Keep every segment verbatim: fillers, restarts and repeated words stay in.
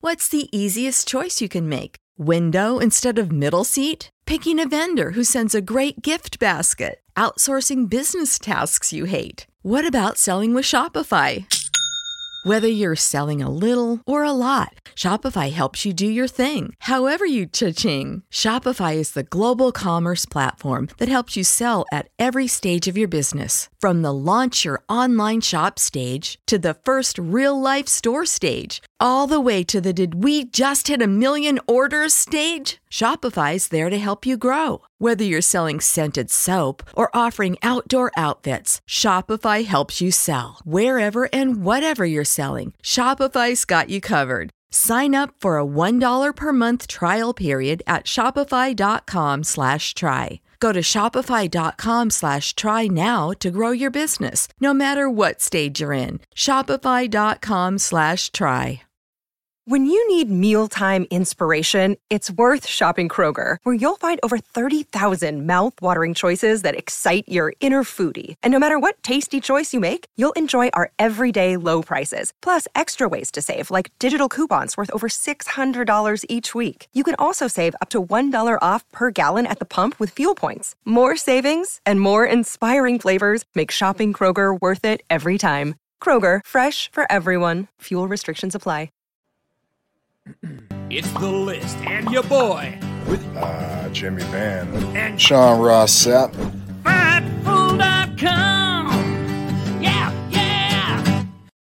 What's the easiest choice you can make? Window instead of middle seat? Picking a vendor who sends a great gift basket? Outsourcing business tasks you hate? What about selling with Shopify? Whether you're selling a little or a lot, Shopify helps you do your thing, however you cha-ching. Shopify is the global commerce platform that helps you sell at every stage of your business. From the launch your online shop stage to the first real-life store stage, all the way to the did we just hit a million orders stage. Shopify's there to help you grow. Whether you're selling scented soap or offering outdoor outfits, Shopify helps you sell. Wherever and whatever you're selling, Shopify's got you covered. Sign up for a one dollar per month trial period at shopify.com slash try. Go to shopify.com slash try now to grow your business, no matter what stage you're in. Shopify.com slash try. When you need mealtime inspiration, it's worth shopping Kroger, where you'll find over thirty thousand mouth-watering choices that excite your inner foodie. And no matter what tasty choice you make, you'll enjoy our everyday low prices, plus extra ways to save, like digital coupons worth over six hundred dollars each week. You can also save up to one dollar off per gallon at the pump with fuel points. More savings and more inspiring flavors make shopping Kroger worth it every time. Kroger, fresh for everyone. Fuel restrictions apply. It's The List and your boy with uh, Jimmy Van and Sean Ross Sapp. Fightful dot com. Yeah, yeah.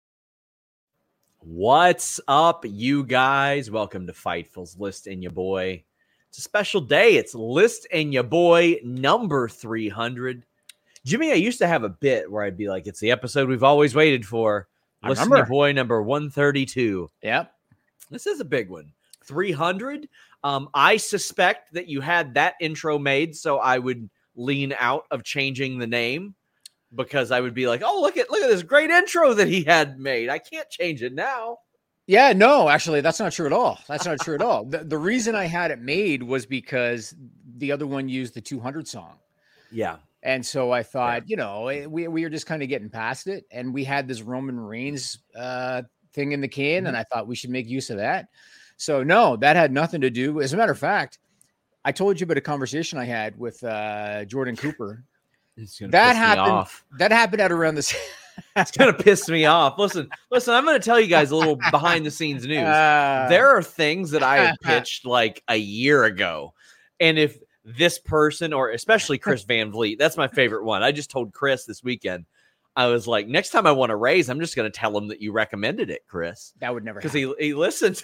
What's up, you guys? Welcome to Fightful's List and your boy. It's a special day. It's List and your boy number three hundred. Jimmy, I used to have a bit where I'd be like, it's the episode we've always waited for. List and your boy number one thirty-two. Yep. This is a big one. three hundred. Um, I suspect that you had that intro made, so I would lean out of changing the name because I would be like, oh, look at look at this great intro that he had made. I can't change it now. Yeah, no, actually, that's not true at all. That's not true at all. The, the reason I had it made was because the other one used the two hundred song. Yeah. And so I thought, yeah. you know, we, we were just kind of getting past it. And we had this Roman Reigns uh thing in the can, mm-hmm. and I thought we should make use of that. So no, that had nothing to do. As a matter of fact, I told you about a conversation I had with uh, Jordan Cooper. That happened. That happened at around this. It's gonna piss me off. Listen, listen. I'm gonna tell you guys a little behind the scenes news. Uh, there are things that I had pitched like a year ago, and if this person, or especially Chris Van Vliet, that's my favorite one. I just told Chris this weekend. I was like, next time I want to raise, I'm just going to tell him that you recommended it, Chris. That would never happen. Because he, he listens.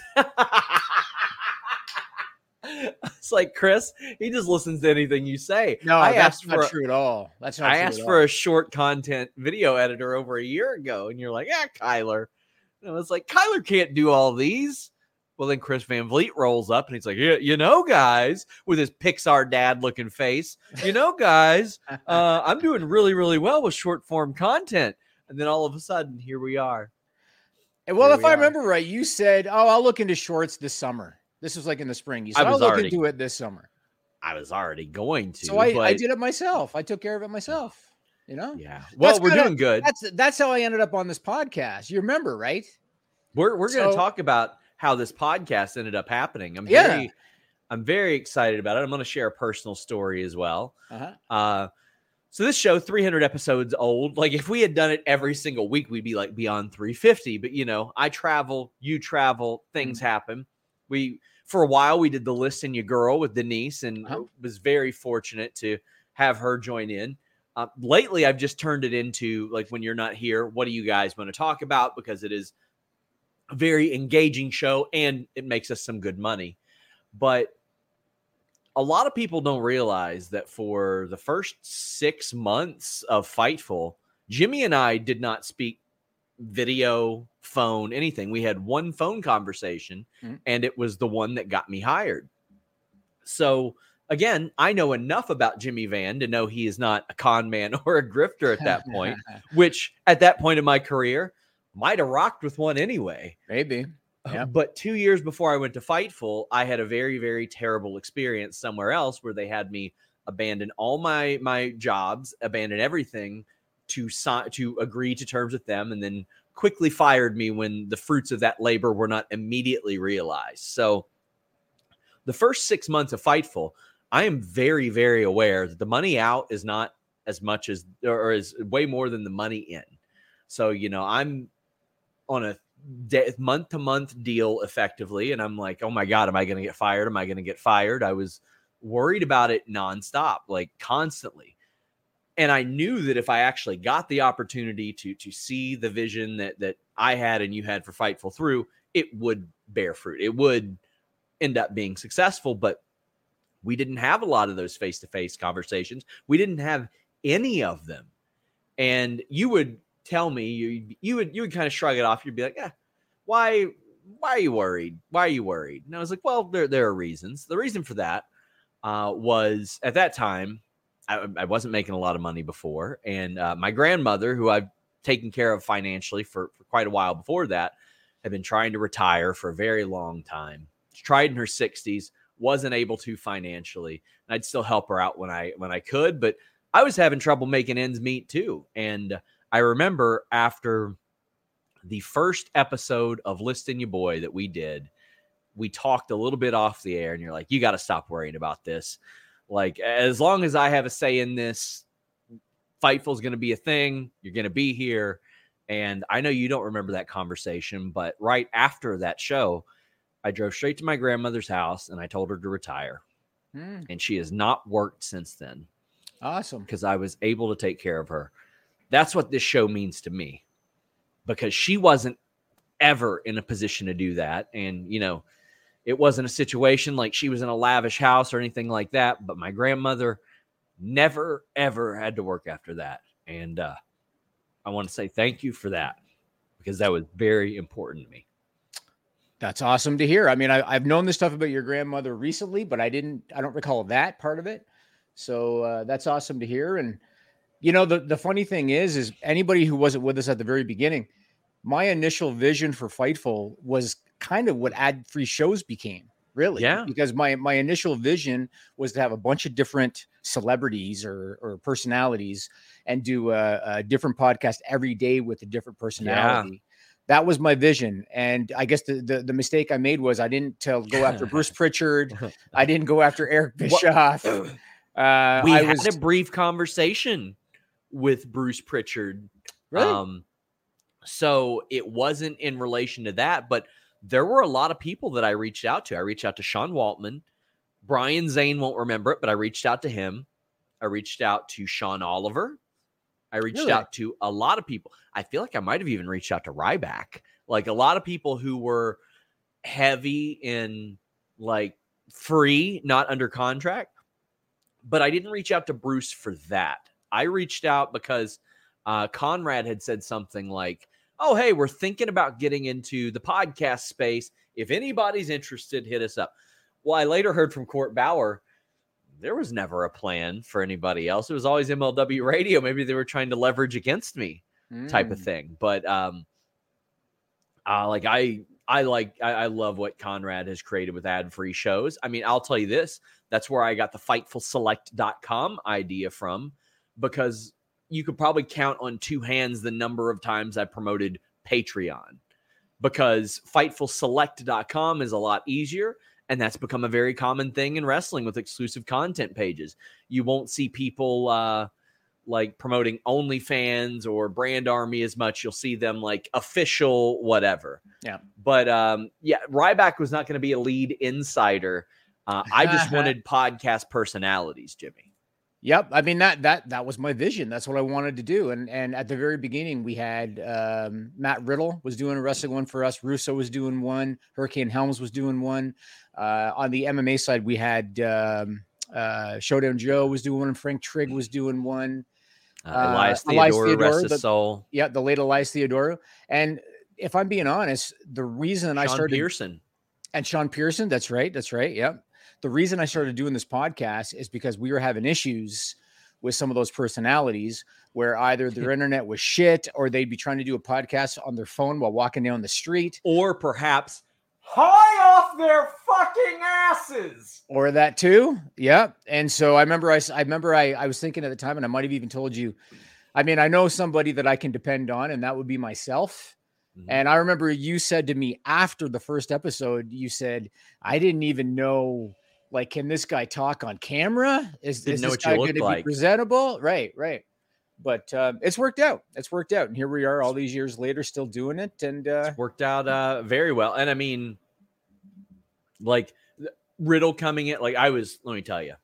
It's like, Chris, he just listens to anything you say. No, I that's asked not for, true at all. That's not I true asked at for all. a short content video editor over a year ago, and you're like, yeah, Kyler. And I was like, Kyler can't do all these. Well, then Chris Van Vliet rolls up and he's like, yeah, you know, guys, with his Pixar dad looking face, you know, guys, uh, I'm doing really, really well with short form content. And then all of a sudden, here we are. And well, here if we I are. remember right, you said, oh, I'll look into shorts this summer. This was like in the spring. You said, I was I'll look already, into it this summer. I was already going to. So I, but... I did it myself. I took care of it myself. You know? Yeah. Well, that's we're kinda, doing good. That's that's how I ended up on this podcast. You remember, right? We're we're so, going to talk about how this podcast ended up happening. I'm yeah. very, I'm very excited about it. I'm going to share a personal story as well. Uh-huh. Uh, so this show, three hundred episodes old. Like if we had done it every single week, we'd be like beyond three fifty. But you know, I travel, you travel, things mm-hmm. happen. We for a while we did the List and Your Girl with Denise, and uh-huh. was very fortunate to have her join in. Uh, lately, I've just turned it into like when you're not here, what do you guys want to talk about? Because it is a very engaging show and it makes us some good money. But a lot of people don't realize that for the first six months of Fightful, Jimmy and I did not speak video, phone, anything. We had one phone conversation, mm-hmm. and it was the one that got me hired. So again, I know enough about Jimmy Van to know he is not a con man or a grifter at that point, which at that point in my career might have rocked with one anyway. Maybe. Yep. But two years before I went to Fightful, I had a very, very terrible experience somewhere else where they had me abandon all my my jobs, abandon everything to sign, to agree to terms with them, and then quickly fired me when the fruits of that labor were not immediately realized. So the first six months of Fightful, I am very, very aware that the money out is not as much as, or is way more than the money in. So, you know, I'm on a month to month deal effectively. And I'm like, oh my God, am I going to get fired? Am I going to get fired? I was worried about it nonstop, like constantly. And I knew that if I actually got the opportunity to, to see the vision that, that I had and you had for Fightful through, it would bear fruit. It would end up being successful, but we didn't have a lot of those face-to-face conversations. We didn't have any of them. And you would tell me, you, you would, you would kind of shrug it off. You'd be like, yeah, why, why are you worried? Why are you worried? And I was like, well, there, there are reasons. The reason for that uh, was at that time, I, I wasn't making a lot of money before. And uh, my grandmother, who I've taken care of financially for, for quite a while before that, had been trying to retire for a very long time. She tried in her sixties, wasn't able to financially. And I'd still help her out when I when I could, but I was having trouble making ends meet too. And I remember after the first episode of Listing Your Boy that we did, we talked a little bit off the air, and you're like, you got to stop worrying about this. Like, as long as I have a say in this, Fightful is going to be a thing. You're going to be here. And I know you don't remember that conversation, but right after that show, I drove straight to my grandmother's house and I told her to retire. Mm. And she has not worked since then. Awesome. Because I was able to take care of her. That's what this show means to me, because she wasn't ever in a position to do that. And, you know, it wasn't a situation like she was in a lavish house or anything like that. But my grandmother never, ever had to work after that. And uh, I want to say thank you for that, because that was very important to me. That's awesome to hear. I mean, I, I've known this stuff about your grandmother recently, but I didn't, I don't recall that part of it. So uh, that's awesome to hear. And, you know, the, the funny thing is, is anybody who wasn't with us at the very beginning, my initial vision for Fightful was kind of what ad-free shows became, really. Yeah. Because my, my initial vision was to have a bunch of different celebrities or, or personalities and do a, a different podcast every day with a different personality. Yeah. That was my vision. And I guess the, the, the mistake I made was I didn't tell, go after Bruce Pritchard. I didn't go after Eric Bischoff. Uh, we I had was, a brief conversation with Bruce Pritchard. Really? Um, so it wasn't in relation to that, but there were a lot of people that I reached out to. I reached out to Sean Waltman. Brian Zane won't remember it, but I reached out to him. I reached out to Sean Oliver. I reached Really? out to a lot of people. I feel like I might have even reached out to Ryback. Like a lot of people who were heavy in like free, not under contract. But I didn't reach out to Bruce for that. I reached out because uh, Conrad had said something like, oh, hey, we're thinking about getting into the podcast space. If anybody's interested, hit us up. Well, I later heard from Court Bauer, there was never a plan for anybody else. It was always M L W Radio. Maybe they were trying to leverage against me mm. type of thing. But um, uh, like I, I like, I, I love what Conrad has created with ad-free shows. I mean, I'll tell you this, that's where I got the fightful select dot com idea from, because you could probably count on two hands the number of times I promoted Patreon, because fightful select dot com is a lot easier. And that's become a very common thing in wrestling with exclusive content pages. You won't see people uh, like promoting OnlyFans or Brand Army as much. You'll see them like official whatever. Yeah. But um, yeah, Ryback was not going to be a lead insider. Uh, I just wanted podcast personalities, Jimmy. Yep. I mean, that, that, that was my vision. That's what I wanted to do. And, and at the very beginning we had um, Matt Riddle was doing a wrestling one for us. Russo was doing one. Hurricane Helms was doing one. Uh, on the M M A side, we had um, uh, Showdown Joe was doing one. And Frank Trigg was doing one. Uh, Elias uh, Theodore, Elias Theodore, rest his soul. Yeah. The late Elias Theodore. And if I'm being honest, the reason Sean I started Pearson and Sean Pearson, that's right. That's right. Yeah. The reason I started doing this podcast is because we were having issues with some of those personalities where either their internet was shit or they'd be trying to do a podcast on their phone while walking down the street. Or perhaps high off their fucking asses. Or that too. Yeah. And so I remember I, I remember I, I was thinking at the time, and I might have even told you, I mean, I know somebody that I can depend on, and that would be myself. Mm-hmm. And I remember you said to me after the first episode, you said, I didn't even know, like, can this guy talk on camera? Is, Didn't is know this what you guy looked going to like. be presentable? Right, right. But um, it's worked out. It's worked out. And here we are all these years later, still doing it. And uh, it's worked out uh, very well. And I mean, like Riddle coming in, like I was, let me tell you,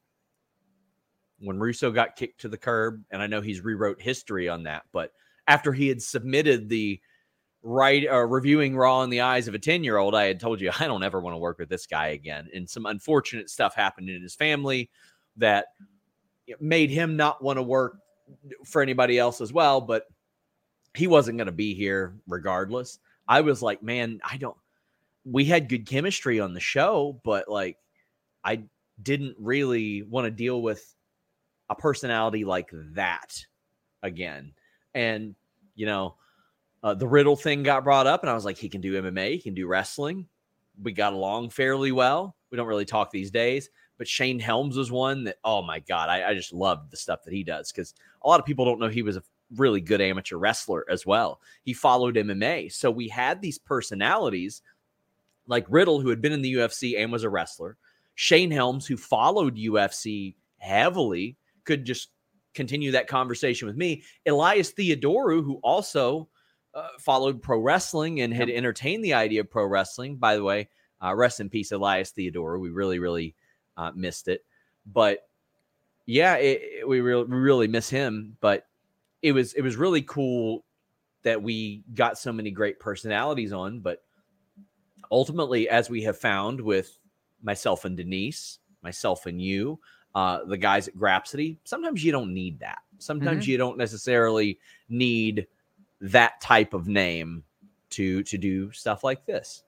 when Russo got kicked to the curb, and I know he's rewrote history on that, but after he had submitted the right uh, reviewing Raw in the eyes of a ten year old, I had told you, I don't ever want to work with this guy again. And some unfortunate stuff happened in his family that made him not want to work for anybody else as well, but he wasn't going to be here regardless. I was like, man, I don't, we had good chemistry on the show, but like, I didn't really want to deal with a personality like that again. And, you know, uh, the Riddle thing got brought up and I was like, he can do M M A, he can do wrestling. We got along fairly well. We don't really talk these days, but Shane Helms was one that, oh my God, I, I just loved the stuff that he does. Cause a lot of people don't know he was a really good amateur wrestler as well. He followed M M A. So we had these personalities like Riddle, who had been in the U F C and was a wrestler. Shane Helms, who followed U F C heavily, could just continue that conversation with me. Elias Theodorou, who also uh, followed pro wrestling and had entertained the idea of pro wrestling. By the way, uh, rest in peace, Elias Theodorou. We really, really uh, missed it. But yeah, it, it, we, re- we really miss him. But it was it was really cool that we got so many great personalities on. But ultimately, as we have found with myself and Denise, myself and you, uh, the guys at Grapsody, sometimes you don't need that. Sometimes mm-hmm. you don't necessarily need that type of name to to do stuff like this.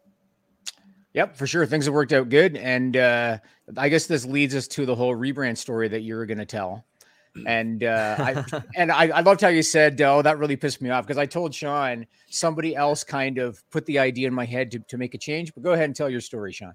Yep, for sure. Things have worked out good. And uh, I guess this leads us to the whole rebrand story that you were going to tell. And uh, I and I, I loved how you said, oh, that really pissed me off, because I told Sean somebody else kind of put the idea in my head to, to make a change. But go ahead and tell your story, Sean.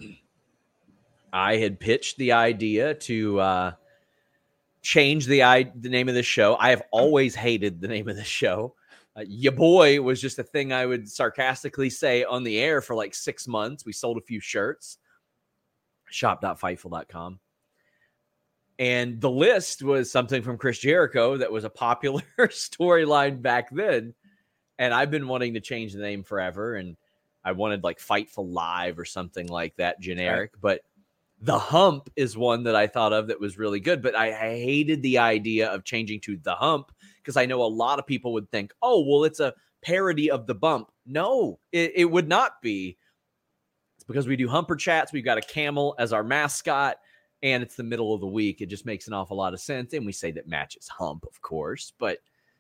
I had pitched the idea to uh, change the, I, the name of the show. I have always hated the name of the show. Uh, ya boy was just a thing I would sarcastically say on the air for like six months. We sold a few shirts. shop dot fightful dot com. And the list was something from Chris Jericho that was a popular storyline back then. And I've been wanting to change the name forever. And I wanted like Fightful Live or something like that, generic. Right. But The Hump is one that I thought of that was really good. But I, I hated the idea of changing to The Hump, because I know a lot of people would think, oh, well, it's a parody of The Bump. No, it, it would not be. It's because we do Humper Chats. We've got a camel as our mascot. And it's the middle of the week. It just makes an awful lot of sense. And we say that matches Hump, of course. But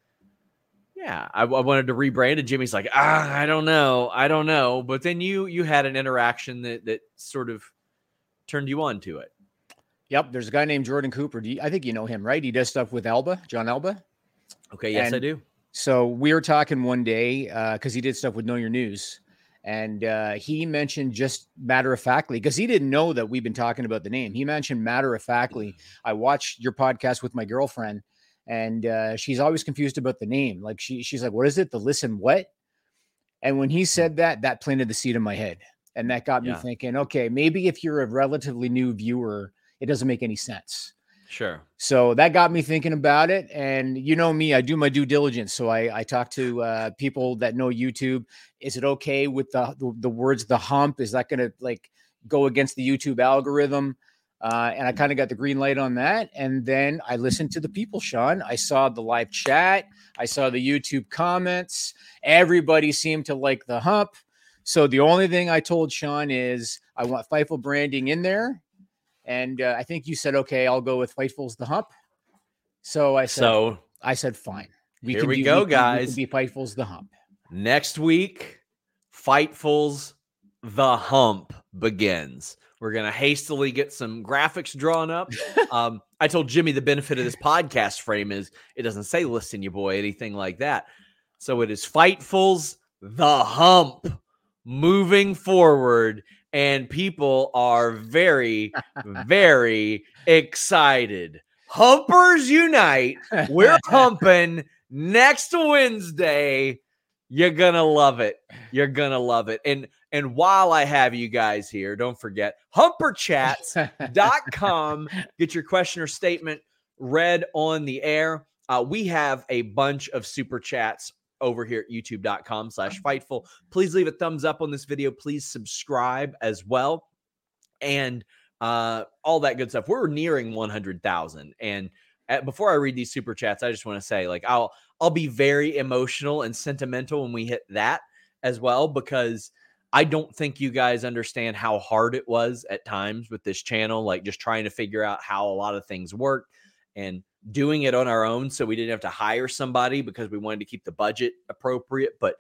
yeah, I, I wanted to rebrand it. Jimmy's like, ah, I don't know. I don't know. But then you you had an interaction that that sort of turned you on to it. Yep. There's a guy named Jordan Cooper. Do you, I think you know him, right? He does stuff with Elba, John Elba. Okay. Yes, and I do. So we were talking one day because uh, he did stuff with Know Your News. And uh, he mentioned just matter of factly, because he didn't know that we've been talking about the name. He mentioned matter of factly. I watched your podcast with my girlfriend, and uh, she's always confused about the name. Like she, she's like, what is it? The Listen What? And when he said that, that planted the seed in my head. And that got me yeah. thinking, okay, maybe if you're a relatively new viewer, it doesn't make any sense. Sure. So that got me thinking about it. And you know me, I do my due diligence. So I, I talk to uh, people that know YouTube. Is it okay with the, the, the words, the hump? Is that going to like go against the YouTube algorithm? Uh, and I kind of got the green light on that. And then I listened to the people, Sean. I saw the live chat. I saw the YouTube comments. Everybody seemed to like the hump. So the only thing I told Sean is I want Fightful branding in there. And uh, I think you said, okay, I'll go with Fightful's The Hump. So I said, so, I said, fine. We here can we do, go, we guys. Can, we can be Fightful's The Hump. Next week, Fightful's The Hump begins. We're going to hastily get some graphics drawn up. um, I told Jimmy the benefit of this podcast frame is it doesn't say listen, you boy, anything like that. So it is Fightful's The Hump moving forward. And people are very, very excited. Humpers unite. We're humping next Wednesday. You're gonna love it. You're gonna love it. And and while I have you guys here, don't forget humper chats dot com. Get your question or statement read on the air. Uh, we have a bunch of super chats over here at youtube dot com slash Fightful. Please leave a thumbs up on this video. Please subscribe as well. And uh, all that good stuff. We're nearing one hundred thousand. And at, before I read these super chats, I just want to say, like, I'll I'll be very emotional and sentimental when we hit that as well, because I don't think you guys understand how hard it was at times with this channel, like just trying to figure out how a lot of things work and doing it on our own. So we didn't have to hire somebody because we wanted to keep the budget appropriate. But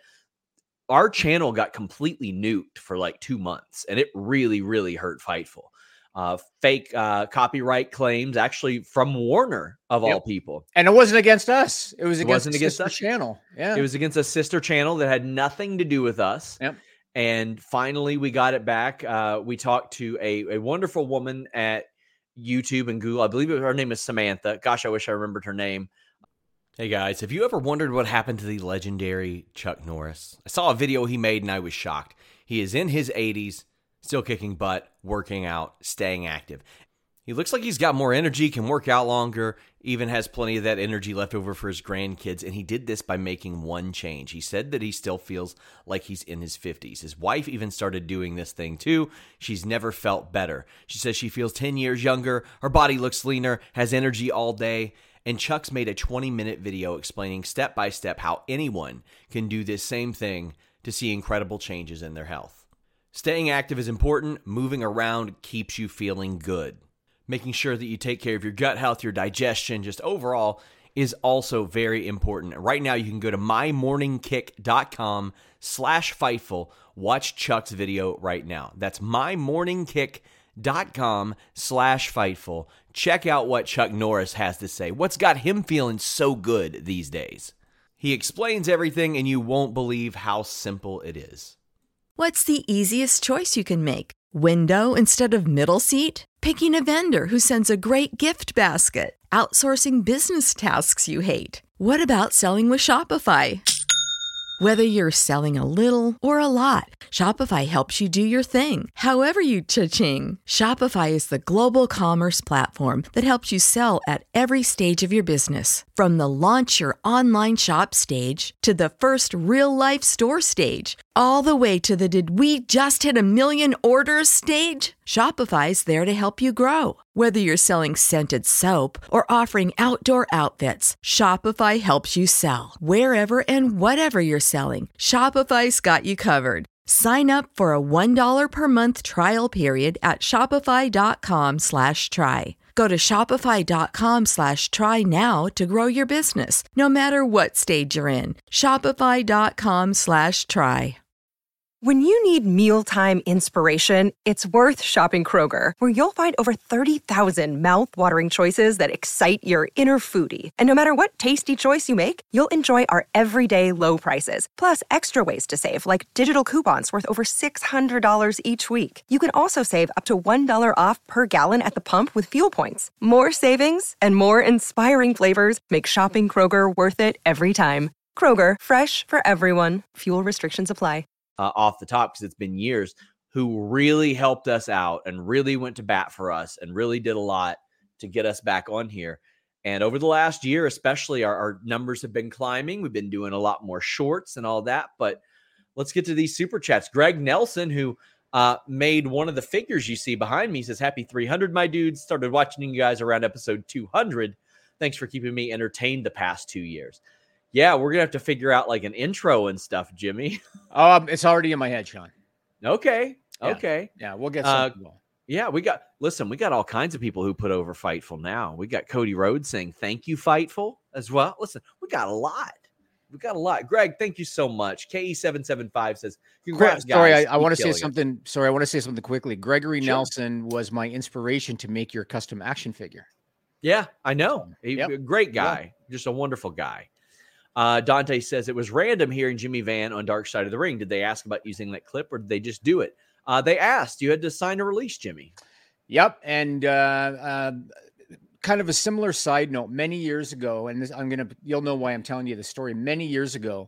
our channel got completely nuked for like two months and it really, really hurt Fightful. Uh, fake uh, copyright claims, actually from Warner of yep. all people, and it wasn't against us. It was it against wasn't the against sister us. channel. Yeah, it was against a sister channel that had nothing to do with us. Yep. And finally, we got it back. Uh, we talked to a, a wonderful woman at YouTube and Google. I believe her name is Samantha. Gosh, I wish I remembered her name. Hey guys, have you ever wondered what happened to the legendary Chuck Norris? I saw a video he made and I was shocked. He is in his eighties. Still kicking butt, working out, staying active. He looks like he's got more energy, can work out longer, even has plenty of that energy left over for his grandkids, and he did this by making one change. He said that he still feels like he's in his fifties. His wife even started doing this thing too. She's never felt better. She says she feels ten years younger, her body looks leaner, has energy all day, and Chuck's made a twenty-minute video explaining step by step how anyone can do this same thing to see incredible changes in their health. Staying active is important. Moving around keeps you feeling good. Making sure that you take care of your gut health, your digestion, just overall is also very important. Right now, you can go to my morning kick dot com slash Fightful. Watch Chuck's video right now. That's my morning kick dot com slash Fightful. Check out what Chuck Norris has to say. What's got him feeling so good these days? He explains everything, and you won't believe how simple it is. What's the easiest choice you can make? Window instead of middle seat? Picking a vendor who sends a great gift basket? Outsourcing business tasks you hate? What about selling with Shopify? Whether you're selling a little or a lot, Shopify helps you do your thing, however you cha-ching. Shopify is the global commerce platform that helps you sell at every stage of your business. From the launch your online shop stage to the first real-life store stage, all the way to the did we just hit a million orders stage. Shopify's there to help you grow. Whether you're selling scented soap or offering outdoor outfits, Shopify helps you sell. Wherever and whatever you're selling, Shopify's got you covered. Sign up for a one dollar per month trial period at shopify.com slash try. Go to shopify.com slash try now to grow your business, no matter what stage you're in. Shopify.com slash try. When you need mealtime inspiration, it's worth shopping Kroger, where you'll find over thirty thousand mouth-watering choices that excite your inner foodie. And no matter what tasty choice you make, you'll enjoy our everyday low prices, plus extra ways to save, like digital coupons worth over six hundred dollars each week. You can also save up to one dollar off per gallon at the pump with fuel points. More savings and more inspiring flavors make shopping Kroger worth it every time. Kroger, fresh for everyone. Fuel restrictions apply. Uh, off the top, because it's been years, who really helped us out and really went to bat for us and really did a lot to get us back on here. And over the last year, especially, our, our numbers have been climbing. We've been doing a lot more shorts and all that. But let's get to these super chats. Greg Nelson, who uh, made one of the figures you see behind me, says, happy three hundred, my dudes. Started watching you guys around episode two hundred. Thanks for keeping me entertained the past two years. Yeah, we're going to have to figure out like an intro and stuff, Jimmy. Um, it's already in my head, Sean. Okay. Yeah. Okay. Yeah, we'll get Uh, something. Yeah, we got, listen, we got all kinds of people who put over Fightful now. We got Cody Rhodes saying, thank you, Fightful, as well. Listen, we got a lot. We got a lot. Greg, thank you so much. K E seven seven five says, congrats, guys. Sorry, I, I want to Keep say killing it. something. Sorry, I want to say something quickly. Gregory Sure. Nelson was my inspiration to make your custom action figure. Yeah, I know. He, Yep. a great guy. Just a wonderful guy. Uh, Dante says, it was random hearing Jimmy Van on Dark Side of the Ring. Did they ask about using that clip or did they just do it? Uh, they asked. You had to sign a release, Jimmy. Yep. And uh, uh, kind of a similar side note, many years ago, and this, I'm going to, you'll know why I'm telling you the story. Many years ago,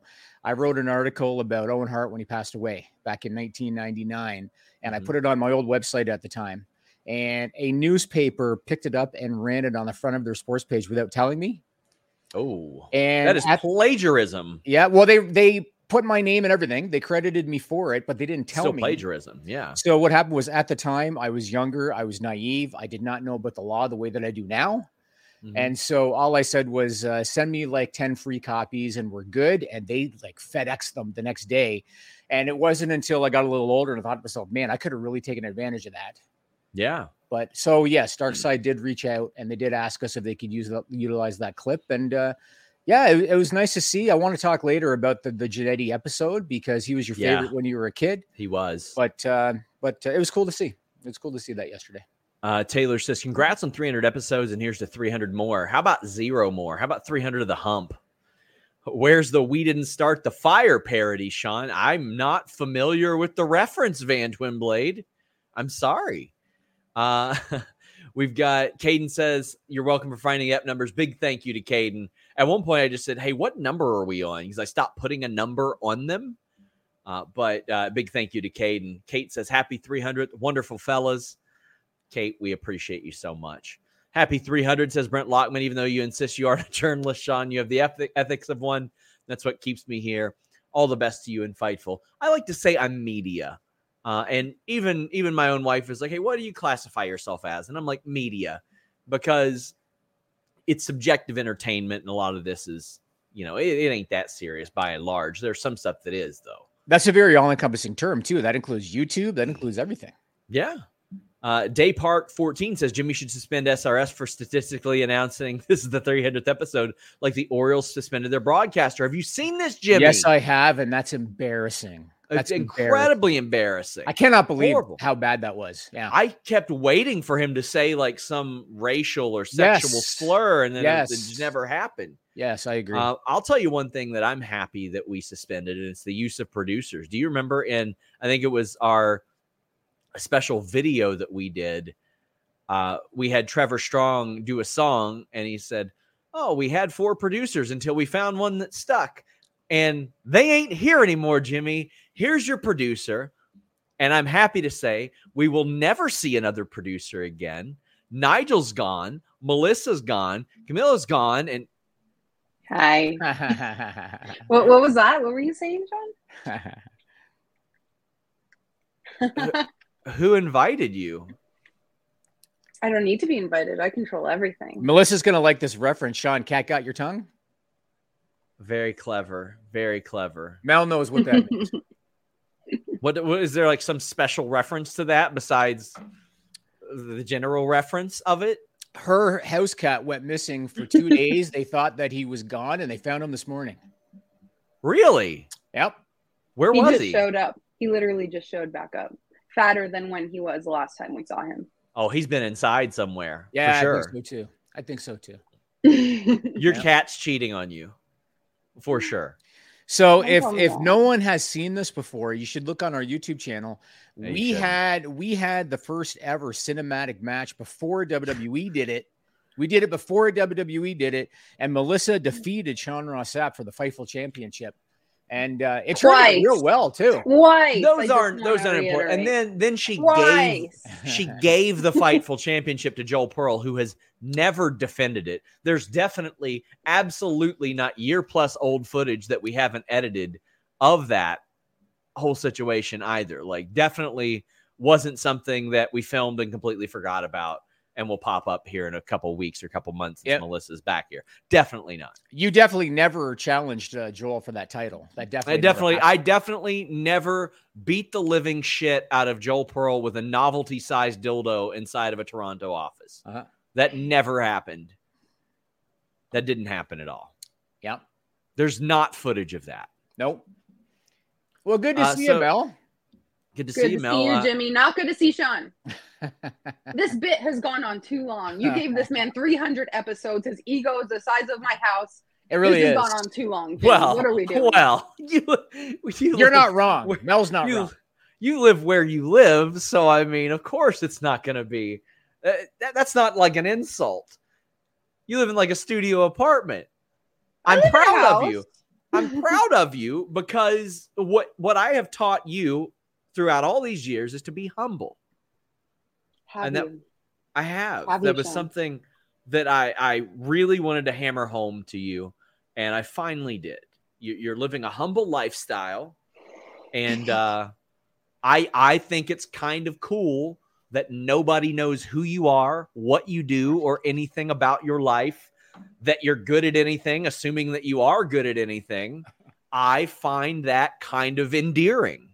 I wrote an article about Owen Hart when he passed away back in nineteen ninety-nine, and Mhm. I put it on my old website at the time. And a newspaper picked it up and ran it on the front of their sports page without telling me. Oh, And that is at- plagiarism. yeah, well, they they put my name and everything. They credited me for it, but they didn't tell Still me. plagiarism. Yeah. So what happened was, at the time, I was younger, I was naive, I did not know about the law the way that I do now. Mhm. And so all I said was, uh, send me like ten free copies and we're good. And they like FedEx them the next day. And it wasn't until I got a little older and I thought to myself, man, I could have really taken advantage of that. yeah. But so yes, Darkside did reach out and they did ask us if they could use that, utilize that clip. And uh, yeah, it, it was nice to see. I want to talk later about the, the Giannetti episode because he was your Yeah. favorite when you were a kid. He was. But uh, but uh, it was cool to see. It was cool to see that yesterday. Uh, Taylor says, congrats on three hundred episodes, and here's to three hundred more. How about zero more? How about three hundred of the hump? Where's the We Didn't Start the Fire parody, Sean? I'm not familiar with the reference, Van Twinblade. I'm sorry. Uh, we've got Caden says, you're welcome for finding ep numbers. Big thank you to Caden. At one point, I just said, hey, what number are we on? Because I stopped putting a number on them. Uh, but uh, big thank you to Caden. Kate says, happy three hundredth. Wonderful fellas. Kate, we appreciate you so much. Happy three hundred, says Brent Lockman. Even though you insist you are a journalist, Sean, you have the ethic, ethics of one. That's what keeps me here. All the best to you in Fightful. I like to say I'm media. Uh, and even, even my own wife is like, hey, what do you classify yourself as? And I'm like, media. Because it's subjective entertainment. And a lot of this is, you know, it, it ain't that serious by and large. There's some stuff that is, though. That's a very all-encompassing term, too. That includes YouTube. That includes everything. Yeah. Uh, Day Park fourteen says Jimmy should suspend S R S for statistically announcing this is the three hundredth episode, like the Orioles suspended their broadcaster. Have you seen this, Jimmy? Yes, I have, and that's embarrassing. That's It's incredibly embarrassing. I cannot believe Horrible. how bad that was. Yeah. I kept waiting for him to say like some racial or sexual Yes. slur, and then Yes. it, it just never happened. Yes, I agree. Uh, I'll tell you one thing that I'm happy that we suspended, and it's the use of producers. Do you remember in, I think it was our special video that we did, uh, we had Trevor Strong do a song, and he said, oh, we had four producers until we found one that stuck. And they ain't here anymore, Jimmy. Here's your producer. And I'm happy to say we will never see another producer again. Nigel's gone. Melissa's gone. Camilla's gone. And Hi. What, what was that? What were you saying, John? who invited you? I don't need to be invited. I control everything. Melissa's going to like this reference. Sean, cat got your tongue? Very clever. Very clever. Mel knows what that means. What, what is there like some special reference to that besides the general reference of it? Her house cat went missing for two days. They thought that he was gone, and they found him this morning. Really? Yep. Where he was just he? showed up. He literally just showed back up. Fatter than when he was the last time we saw him. Oh, he's been inside somewhere. Yeah, for sure. I think so too. I think so too. Your Yeah. cat's cheating on you. For sure. So No if problem if at all. no one has seen this before, you should look on our YouTube channel. Yeah, you we should. had we had the first ever cinematic match before W W E did it. We did it before W W E did it, and Melissa defeated Sean Ross Sapp for the Fightful Championship, and uh, it turned out Twice. real well too. Twice. I Those just aren't those wanna aren't important. And reiterate. then then she gave Twice. she gave the Fightful Championship to Joel Pearl, who has never defended it. There's definitely, absolutely not year plus old footage that we haven't edited of that whole situation either. Like, definitely wasn't something that we filmed and completely forgot about and will pop up here in a couple weeks or a couple months as Yep. Melissa's back here. Definitely not. You definitely never challenged uh, Joel for that title. That definitely, I never definitely, I happened. definitely never beat the living shit out of Joel Pearl with a novelty-sized dildo inside of a Toronto office. Uh-huh. That never happened. That didn't happen at all. Yep. There's not footage of that. Nope. Well, good to Uh, see so- you, Mel. Good to Good see to you, Mel. see you, Uh, Jimmy. Not good to see Sean. This bit has gone on too long. You gave this man three hundred episodes. His ego is the size of my house. It really this is. has gone on too long. Jimmy. well, what are we doing? well, you, you You're live- not wrong. where- Mel's not you, wrong. you live where you live, so I mean, of course, it's not going to be. Uh, that, that's not like an insult. You live in like a studio apartment. I I'm live in a proud of house. you. I'm proud of you because what what I have taught you throughout all these years is to be humble. Have and that you? I have. Have that you, was Sean? something that I I really wanted to hammer home to you, and I finally did. You, you're living a humble lifestyle, and uh, I I think it's kind of cool that nobody knows who you are, what you do, or anything about your life. That you're good at anything, assuming that you are good at anything. I find that kind of endearing.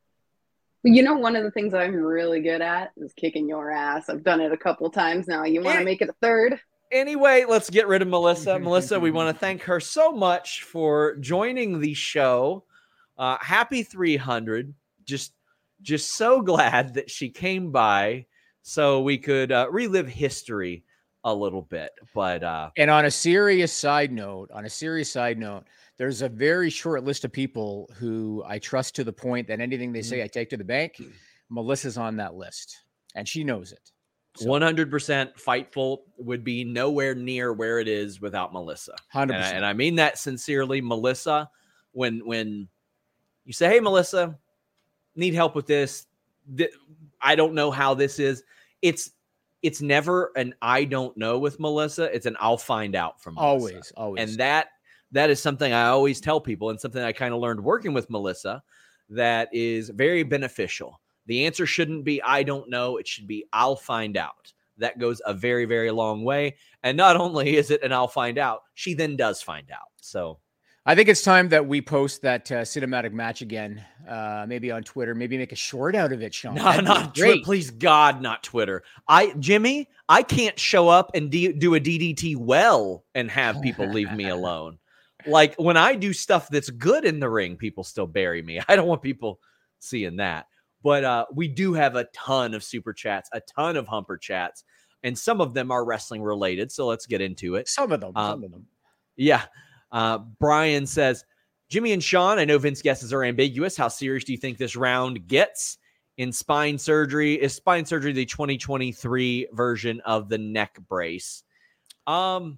You know, one of the things I'm really good at is kicking your ass. I've done it a couple times now. You want to It- make it a third? Anyway, let's get rid of Melissa. Melissa, we want to thank her so much for joining the show. Uh, happy three hundred. Just, just so glad that she came by so we could uh, relive history a little bit. But uh, And on a serious side note, on a serious side note, there's a very short list of people who I trust to the point that anything they say I take to the bank. Melissa's on that list, and she knows it. So, one hundred percent Fightful would be nowhere near where it is without Melissa. one hundred And I, percent. and I mean that sincerely. Melissa, when when you say, hey, Melissa, need help with this, th- I don't know how this is. It's it's never an I don't know with Melissa. It's an I'll find out from Melissa. Always, always. And that that is something I always tell people, and something I kind of learned working with Melissa that is very beneficial. The answer shouldn't be I don't know. It should be I'll find out. That goes a very, very long way. And not only is it an I'll find out, she then does find out. So I think it's time that we post that uh, cinematic match again, uh, maybe on Twitter, maybe make a short out of it, Sean. no, That'd be not great. Twitter. Please, God, not Twitter. I, Jimmy, I can't show up and de- do a D D T well and have people leave me alone. Like when I do stuff that's good in the ring, people still bury me. I don't want people seeing that. But uh, we do have a ton of super chats, a ton of humper chats, and some of them are wrestling related. So let's get into it. Some of them, Um, some of them. Yeah. Uh, Brian says, Jimmy and Sean, I know Vince guesses are ambiguous. How serious do you think this round gets in spine surgery? Is spine surgery the twenty twenty-three version of the neck brace? Um,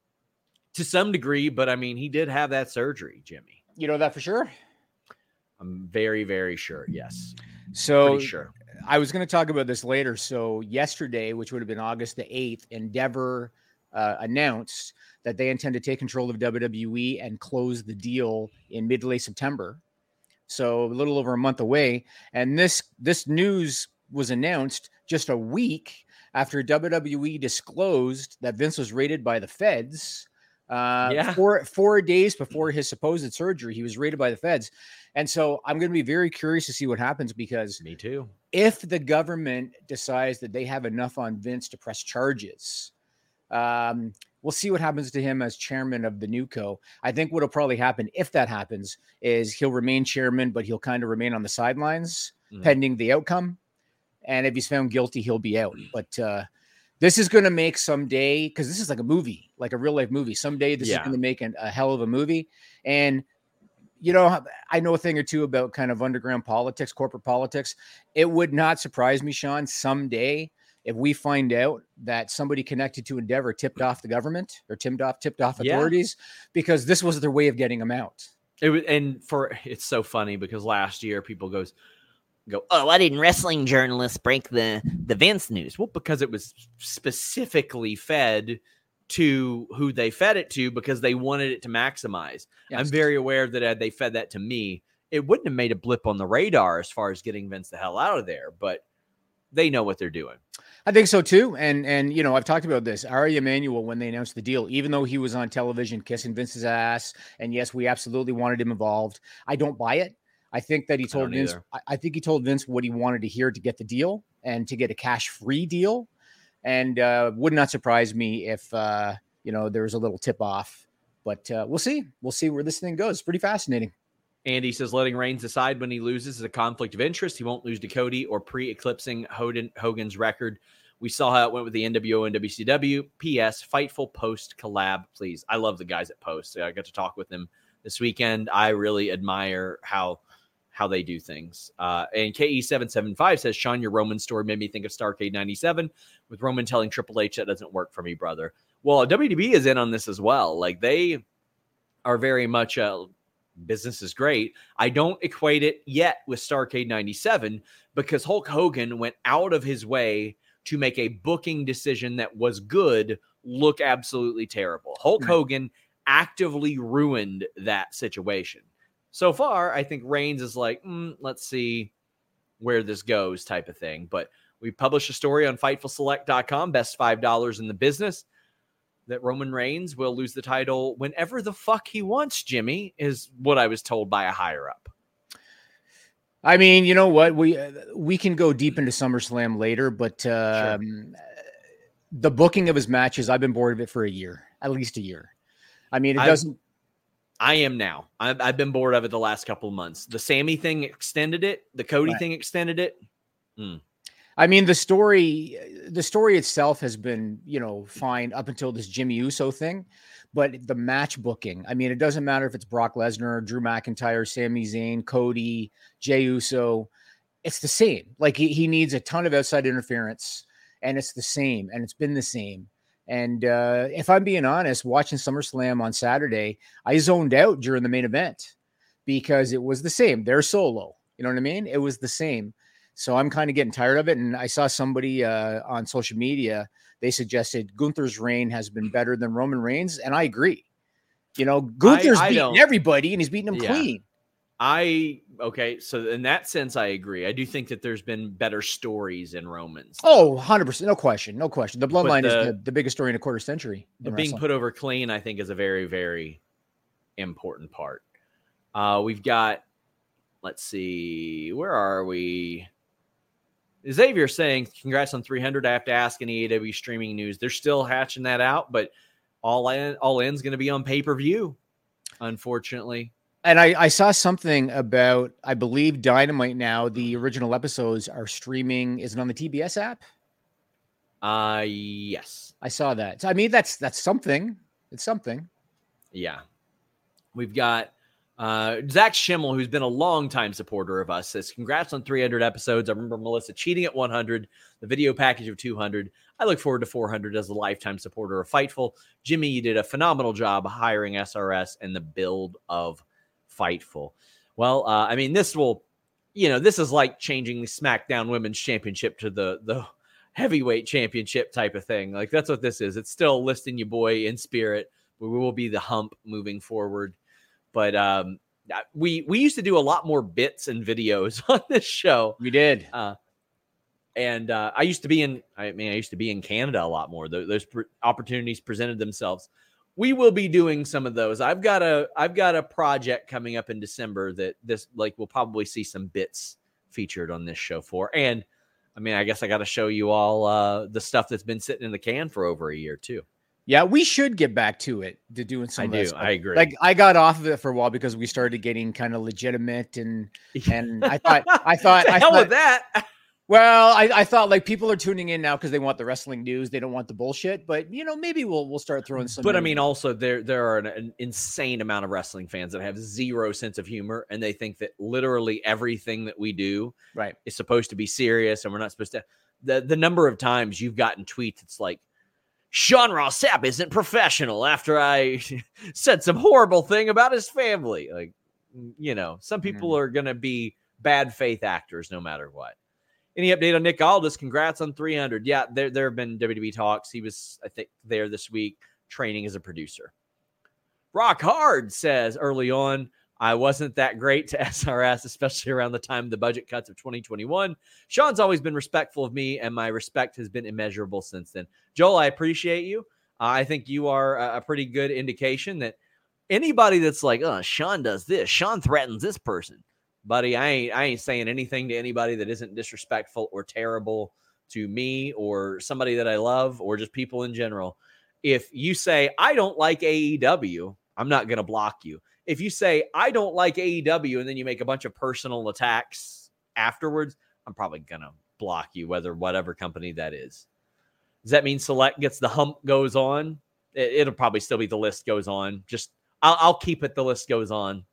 to some degree, but I mean, he did have that surgery, Jimmy. You know that for sure? I'm very, very sure. Yes. So Pretty sure. I was going to talk about this later. So yesterday, which would have been August the eighth, Endeavor uh, announced that they intend to take control of W W E and close the deal in mid to late September. So a little over a month away. And this this news was announced just a week after W W E disclosed that Vince was raided by the feds. Uh, Yeah. four, four days before his supposed surgery, he was raided by the feds. And so I'm going to be very curious to see what happens, because Me too. if the government decides that they have enough on Vince to press charges, um, we'll see what happens to him as chairman of the new co. I think what'll probably happen, if that happens, is he'll remain chairman, but he'll kind of remain on the sidelines Mhm. pending the outcome. And if he's found guilty, he'll be out. But uh, this is going to make someday, because this is like a movie, like a real life movie. Someday this Yeah. is going to make an, a hell of a movie. And you know, I know a thing or two about kind of underground politics, corporate politics. It would not surprise me, Sean, someday if we find out that somebody connected to Endeavor tipped off the government or tipped off, tipped off Yeah. authorities, because this was their way of getting them out. It was, and for it's so funny because last year people goes go, oh, why didn't wrestling journalists break the the Vince news? Well, because it was specifically fed to who they fed it to, because they wanted it to maximize. Yes. I'm very aware that had they fed that to me, it wouldn't have made a blip on the radar as far as getting Vince the hell out of there. But they know what they're doing. I think so too. And, and, you know, I've talked about this. Ari Emanuel, when they announced the deal, even though he was on television kissing Vince's ass, and yes, we absolutely wanted him involved, I don't buy it. I think that he told don't Vince, either. I, I think he told Vince what he wanted to hear to get the deal and to get a cash free deal. And uh, would not surprise me if, uh, you know, there was a little tip off, but uh, we'll see. We'll see where this thing goes. Pretty fascinating. Andy says letting Reigns decide when he loses is a conflict of interest. He won't lose to Cody or pre-eclipsing Hogan, Hogan's record. We saw how it went with the N W O and W C W. P S. Fightful Post collab, please. I love the guys at Post. I got to talk with them this weekend. I really admire how how they do things. Uh, and K E seven seven five says, Sean, your Roman story made me think of Starrcade ninety-seven with Roman telling Triple H that doesn't work for me, brother. Well, W W E is in on this as well. Like they are very much uh, business is great. I don't equate it yet with Starrcade ninety-seven because Hulk Hogan went out of his way to make a booking decision that was good look absolutely terrible. Hulk Right. Hogan actively ruined that situation. So far, I think Reigns is like, mm, let's see where this goes type of thing. But we published a story on Fightful Select dot com, best five dollars in the business, that Roman Reigns will lose the title whenever the fuck he wants, Jimmy, is what I was told by a higher up. I mean, you know what? We uh, we can go deep into SummerSlam later, but um, sure. the booking of his matches, I've been bored of it for a year, at least a year. I mean, it I've, doesn't. I am now. I've, I've been bored of it the last couple of months. The Sammy thing extended it. The Cody right. thing extended it. Mm. I mean, the story, the story itself has been, you know, fine up until this Jimmy Uso thing, but the match booking, I mean, it doesn't matter if it's Brock Lesnar, Drew McIntyre, Sami Zayn, Cody, Jey Uso, it's the same. Like he, he needs a ton of outside interference and it's the same and it's been the same. And uh, if I'm being honest, watching SummerSlam on Saturday, I zoned out during the main event because it was the same. They're solo. You know what I mean? It was the same. So I'm kind of getting tired of it. And I saw somebody uh, on social media, they suggested Gunther's reign has been better than Roman Reigns. And I agree. You know, Gunther's I, I beating don't. everybody and he's beating them Yeah. clean. I, okay. So in that sense, I agree. I do think that there's been better stories in Romans. Oh, one hundred percent. No question. No question. The bloodline the, is the, the biggest story in a quarter century. The being wrestling. Put over clean, I think, is a very, very important part. Uh, we've got, let's see, where are we? Xavier saying, congrats on three hundred. I have to ask any A E W streaming news. They're still hatching that out, but all in, all in's going to be on pay-per-view, unfortunately. And I, I saw something about, I believe Dynamite now, the original episodes are streaming. Is it on the T B S app? Uh, yes. I saw that. So, I mean, that's, that's something. It's something. Yeah. We've got uh, Zach Schimmel, who's been a longtime supporter of us, says, congrats on three hundred episodes. I remember Melissa cheating at one hundred, the video package of two hundred. I look forward to four hundred as a lifetime supporter of Fightful. Jimmy, you did a phenomenal job hiring S R S and the build of Fightful. Well, uh, I mean, this will, you know, this is like changing the SmackDown Women's Championship to the the heavyweight championship type of thing. Like, that's what this is. It's still listing you boy in spirit. We will be the hump moving forward. But um, we we used to do a lot more bits and videos on this show. We did. Uh, and uh, I used to be in, I mean, I used to be in Canada a lot more. Those, those pr- opportunities presented themselves. We will be doing some of those. I've got a I've got a project coming up in December that this like we'll probably see some bits featured on this show for. And I mean, I guess I got to show you all uh, the stuff that's been sitting in the can for over a year too. Yeah, we should get back to it, to doing some I of do. that stuff. I agree. Like I got off of it for a while because we started getting kind of legitimate and and I thought I thought the I hell thought, with that. Well, I, I thought like people are tuning in now because they want the wrestling news. They don't want the bullshit. But you know, maybe we'll we'll start throwing some. But I mean, also there there are an, an insane amount of wrestling fans that have zero sense of humor, and they think that literally everything that we do right is supposed to be serious, and we're not supposed to. The the number of times you've gotten tweets, it's like, Sean Ross Sapp isn't professional after I said some horrible thing about his family. Like, you know, some people mm. are going to be bad faith actors no matter what. Any update on Nick Aldis? Congrats on three hundred. Yeah, there, there have been W W E talks. He was, I think, there this week training as a producer. Rock Hard says early on, I wasn't that great to S R S, especially around the time of the budget cuts of twenty twenty-one. Sean's always been respectful of me, and my respect has been immeasurable since then. Joel, I appreciate you. Uh, I think you are a, a pretty good indication that anybody that's like, oh, Sean does this, Sean threatens this person. Buddy, I ain't, I ain't saying anything to anybody that isn't disrespectful or terrible to me or somebody that I love or just people in general. If you say, I don't like A E W, I'm not going to block you. If you say, I don't like A E W, and then you make a bunch of personal attacks afterwards, I'm probably going to block you, whether whatever company that is. Does that mean Select gets the hump goes on? It, it'll probably still be the list goes on. Just I'll, I'll keep it the list goes on.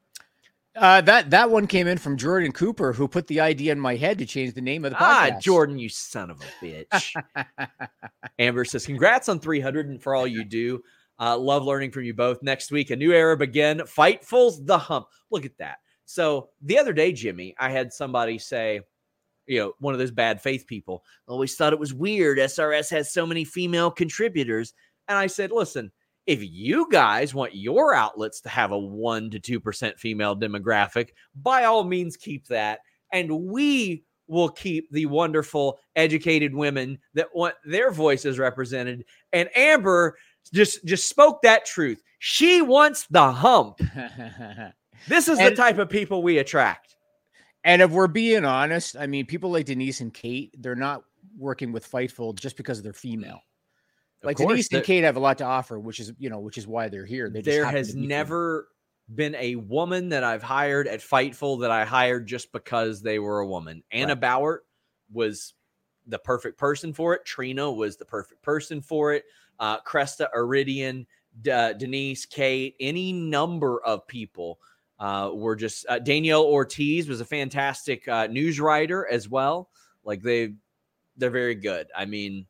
Uh, that that one came in from Jordan Cooper, who put the idea in my head to change the name of the podcast. Ah, Jordan, you son of a bitch. Amber says, congrats on three hundred and for all you do. Uh, love learning from you both. Next week, a new era begin. Fightful's the hump. Look at that. So the other day, Jimmy, I had somebody say, you know, one of those bad faith people, always thought it was weird. S R S has so many female contributors. And I said, listen, if you guys want your outlets to have a one to two percent female demographic, by all means, keep that. And we will keep the wonderful, educated women that want their voices represented. And Amber just, just spoke that truth. She wants the hump. This is and, the type of people we attract. And if we're being honest, I mean, people like Denise and Kate, they're not working with Fightful just because they're female. Like course, Denise and Kate have a lot to offer, which is, you know, which is why they're here. They there has never been a woman that I've hired at Fightful that I hired just because they were a woman. Anna right. Bauert was the perfect person for it. Trina was the perfect person for it. Uh, Cresta, Iridian, D- Denise, Kate, any number of people uh, were just uh, Danielle Ortiz was a fantastic uh, news writer as well. Like they, they're very good. I mean,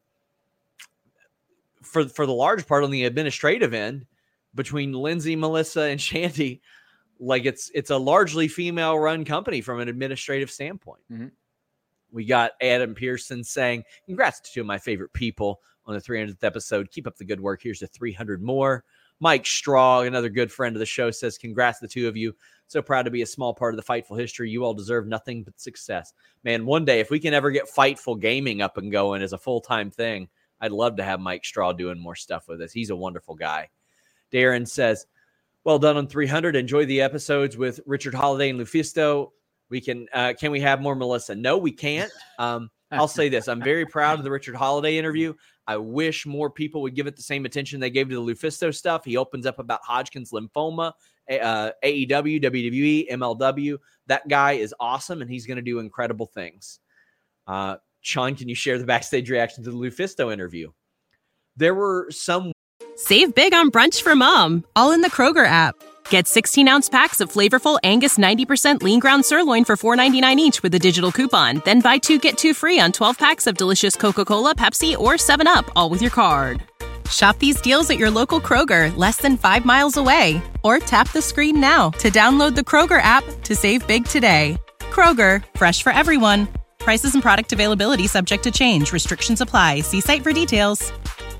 for for the large part on the administrative end, between Lindsay, Melissa, and Shanti, like it's it's a largely female run company from an administrative standpoint. Mm-hmm. We got Adam Pearson saying, congrats to two of my favorite people on the three hundredth episode. Keep up the good work. Here's to three hundred more. Mike Straw, another good friend of the show, says, congrats to the two of you. So proud to be a small part of the Fightful history. You all deserve nothing but success. Man, one day, if we can ever get Fightful Gaming up and going as a full-time thing, I'd love to have Mike Straw doing more stuff with us. He's a wonderful guy. Darren says, well done on three hundred. Enjoy the episodes with Richard Holiday and Lufisto. We can, uh, can we have more Melissa? No, we can't. Um, I'll say this. I'm very proud of the Richard Holiday interview. I wish more people would give it the same attention they gave to the Lufisto stuff. He opens up about Hodgkin's lymphoma, uh, A E W, W W E, M L W. That guy is awesome, and he's going to do incredible things. Uh, Sean, can you share the backstage reaction to the Lufisto interview? There were some. Save big on brunch for mom, all in the Kroger app. Get sixteen-ounce packs of flavorful Angus ninety percent lean ground sirloin for four ninety-nine each with a digital coupon. Then buy two, get two free on twelve packs of delicious Coca-Cola, Pepsi, or seven up, all with your card. Shop these deals at your local Kroger, less than five miles away. Or tap the screen now to download the Kroger app to save big today. Kroger, fresh for everyone. Prices and product availability subject to change. Restrictions apply. See site for details.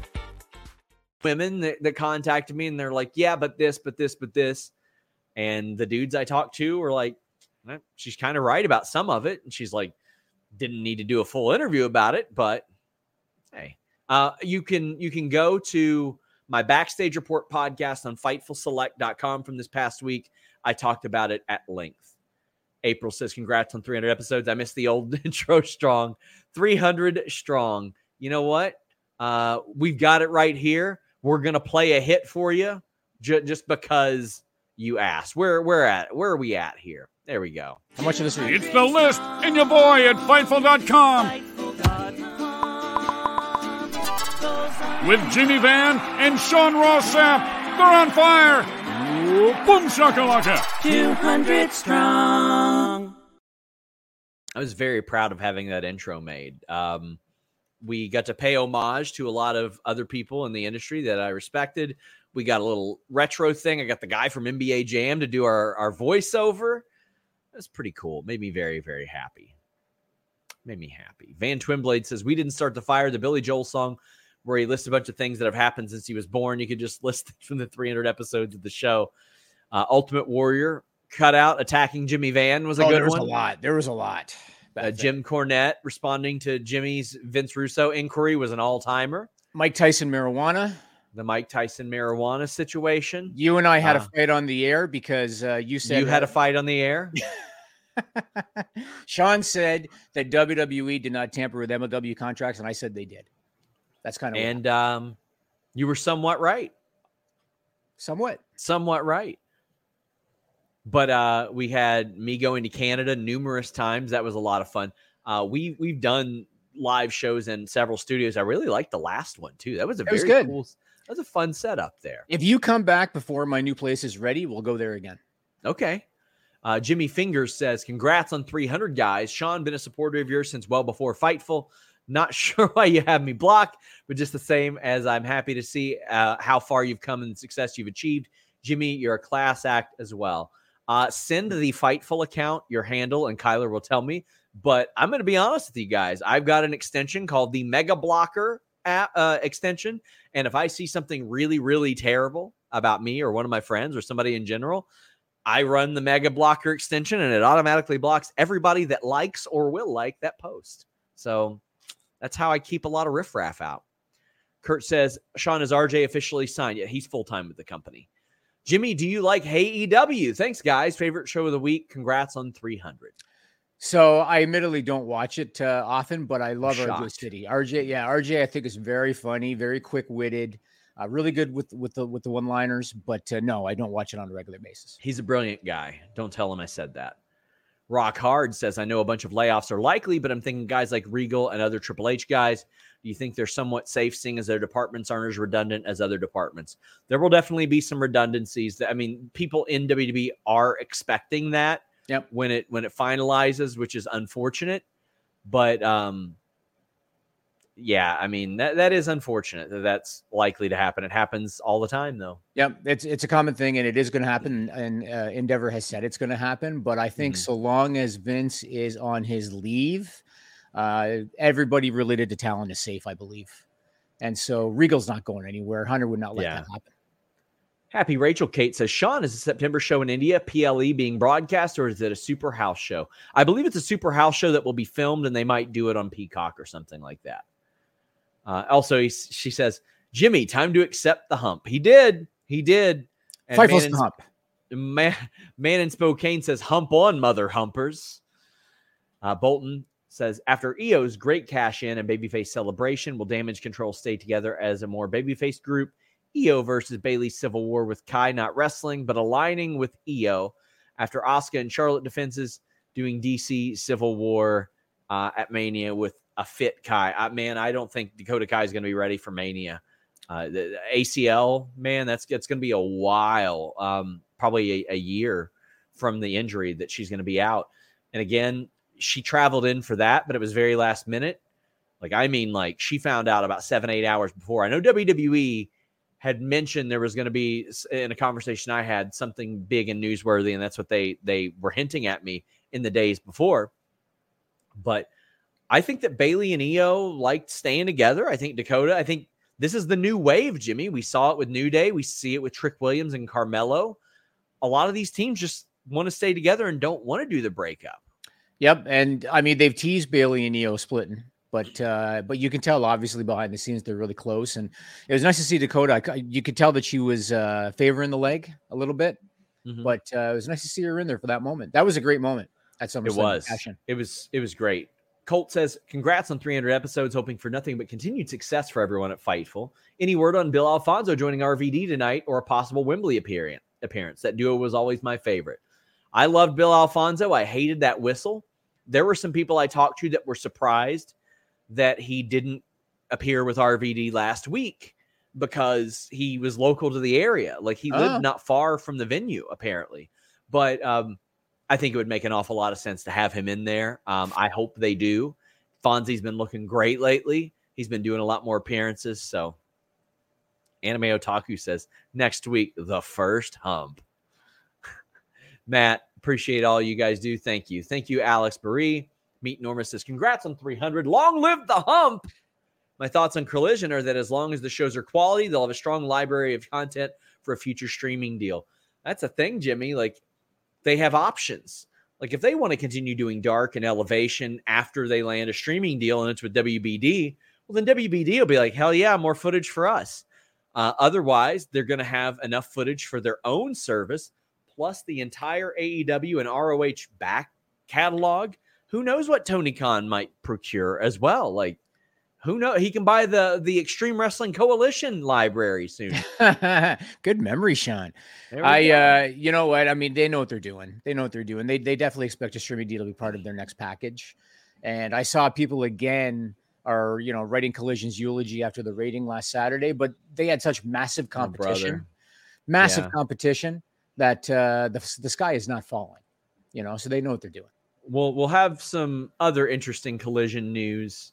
Women that, that contacted me and they're like, yeah, but this, but this, but this. And the dudes I talked to were like, eh, she's kind of right about some of it. And she's like, didn't need to do a full interview about it, but hey, uh, you can, you can go to my Backstage Report podcast on fightful select dot com from this past week. I talked about it at length. April says, congrats on three hundred episodes. I missed the old intro strong. three hundred strong. You know what? Uh, we've got it right here. We're going to play a hit for you ju- just because you asked. Where, where at? Where are we at here? There we go. How much of this? It's the list and your boy at Fightful dot com. With Jimmy Van and Sean Ross Sapp. They're on fire. Boom shakalaka. two hundred strong. I was very proud of having that intro made. Um, we got to pay homage to a lot of other people in the industry that I respected. We got a little retro thing. I got the guy from N B A Jam to do our, our voiceover. That's pretty cool. Made me very, very happy. Made me happy. Van Twinblade says, we didn't start the fire. The Billy Joel song where he lists a bunch of things that have happened since he was born. You could just list from the three hundred episodes of the show. Uh, Ultimate Warrior cut out attacking Jimmy Van was a oh, good there was one. a lot. There was a lot. Uh, Jim Cornette responding to Jimmy's Vince Russo inquiry was an all-timer. Mike Tyson marijuana. The Mike Tyson marijuana situation. You and I had uh, a fight on the air because uh, you said you had a fight on the air. Sean said that W W E did not tamper with M L W contracts, and I said they did. That's kind of and um, you were somewhat right. Somewhat, somewhat right. But uh, we had me going to Canada numerous times. That was a lot of fun. Uh, we we've done live shows in several studios. I really liked the last one too. That was a it very was good. cool. That was a fun setup there. If you come back before my new place is ready, we'll go there again. Okay. Uh, Jimmy Fingers says, congrats on three hundred, guys. Sean, been a supporter of yours since well before Fightful. Not sure why you have me blocked, but just the same as I'm happy to see uh, how far you've come and the success you've achieved. Jimmy, you're a class act as well. Uh, send the Fightful account your handle, and Kyler will tell me. But I'm going to be honest with you guys. I've got an extension called the Mega Blocker app, uh, extension. And if I see something really, really terrible about me or one of my friends or somebody in general, I run the Mega Blocker extension, and it automatically blocks everybody that likes or will like that post. So that's how I keep a lot of riffraff out. Kurt says, Sean, is R J officially signed? Yeah, he's full-time with the company. Jimmy, do you like Hey E W? Thanks, guys. Favorite show of the week. Congrats on three hundred. So I admittedly don't watch it uh, often, but I love I'm R J shocked. City. R J, yeah, R J I think is very funny, very quick-witted, uh, really good with with the with the one-liners. But uh, no, I don't watch it on a regular basis. He's a brilliant guy. Don't tell him I said that. Rock Hard says, I know a bunch of layoffs are likely, but I'm thinking guys like Regal and other Triple H guys. Do you think they're somewhat safe, seeing as their departments aren't as redundant as other departments? There will definitely be some redundancies. That I mean, people in W W E are expecting that. Yep. When it when it finalizes, which is unfortunate, but um, yeah, I mean that that is unfortunate that that's likely to happen. It happens all the time, though. Yep, it's it's a common thing, and it is going to happen. And uh, Endeavor has said it's going to happen. But I think Mhm. so long as Vince is on his leave, uh, everybody related to talent is safe, I believe. And so Regal's not going anywhere. Hunter would not let Yeah. that happen. Happy Rachel Kate says, Sean, is the September show in India P L E being broadcast, or is it a super house show? I believe it's a super house show that will be filmed, and they might do it on Peacock or something like that. Uh, also, he, she says, Jimmy, time to accept the hump. He did. He did. And Fightful's man the in, hump. Man, man in Spokane says, hump on, mother humpers. Uh, Bolton says, after E O's great cash in and babyface celebration, will Damage Control stay together as a more babyface group? E O versus Bailey Civil War with Kai not wrestling, but aligning with E O after Asuka and Charlotte defenses, doing D C Civil War uh, at Mania with a fit Kai. Uh, man, I don't think Dakota Kai is going to be ready for Mania. Uh, the, the A C L, man, that's it's going to be a while, um, probably a, a year from the injury that she's going to be out. And again, she traveled in for that, but it was very last minute. Like, I mean, like she found out about seven, eight hours before. I know W W E had mentioned there was going to be, in a conversation I had, something big and newsworthy, and that's what they they were hinting at me in the days before. But I think that Bailey and E O liked staying together. I think Dakota, I think this is the new wave, Jimmy. We saw it with New Day. We see it with Trick Williams and Carmelo. A lot of these teams just want to stay together and don't want to do the breakup. Yep, and I mean they've teased Bailey and E O splitting, but uh, but you can tell obviously behind the scenes they're really close, and it was nice to see Dakota. I, you could tell that she was uh, favoring the leg a little bit, Mhm. but uh, it was nice to see her in there for that moment. That was a great moment at SummerSlam. It was. Passion. It was. It was great. Colt says, congrats on three hundred episodes, hoping for nothing but continued success for everyone at Fightful. Any word on Bill Alfonso joining R V D tonight or a possible Wembley appearance? appearance? That duo was always my favorite. I loved Bill Alfonso. I hated that whistle. There were some people I talked to that were surprised that he didn't appear with R V D last week because he was local to the area. Like he lived Oh. not far from the venue, apparently. But um, I think it would make an awful lot of sense to have him in there. Um, I hope they do. Fonzie's been looking great lately. He's been doing a lot more appearances. So Anime Otaku says, next week, the first hump. Matt, appreciate all you guys do. Thank you. Thank you, Alex Baree. Meet Norma says, congrats on three hundred. Long live the hump. My thoughts on Collision are that as long as the shows are quality, they'll have a strong library of content for a future streaming deal. That's a thing, Jimmy. Like, they have options. Like, if they want to continue doing Dark and Elevation after they land a streaming deal and it's with W B D, well, then W B D will be like, hell yeah, more footage for us. Uh, otherwise, they're going to have enough footage for their own service, plus the entire A E W and R O H back catalog. Who knows what Tony Khan might procure as well? Like, who knows? He can buy the the Extreme Wrestling Coalition library soon. Good memory, Sean. There we I, go. uh, you know what? I mean, they know what they're doing. They know what they're doing. They they definitely expect a streaming deal to be part of their next package. And I saw people again are, you know, writing Collision's eulogy after the rating last Saturday, but they had such massive Oh, brother. competition, massive Yeah. competition that uh, the the sky is not falling. You know, so they know what they're doing. We'll we'll have some other interesting Collision news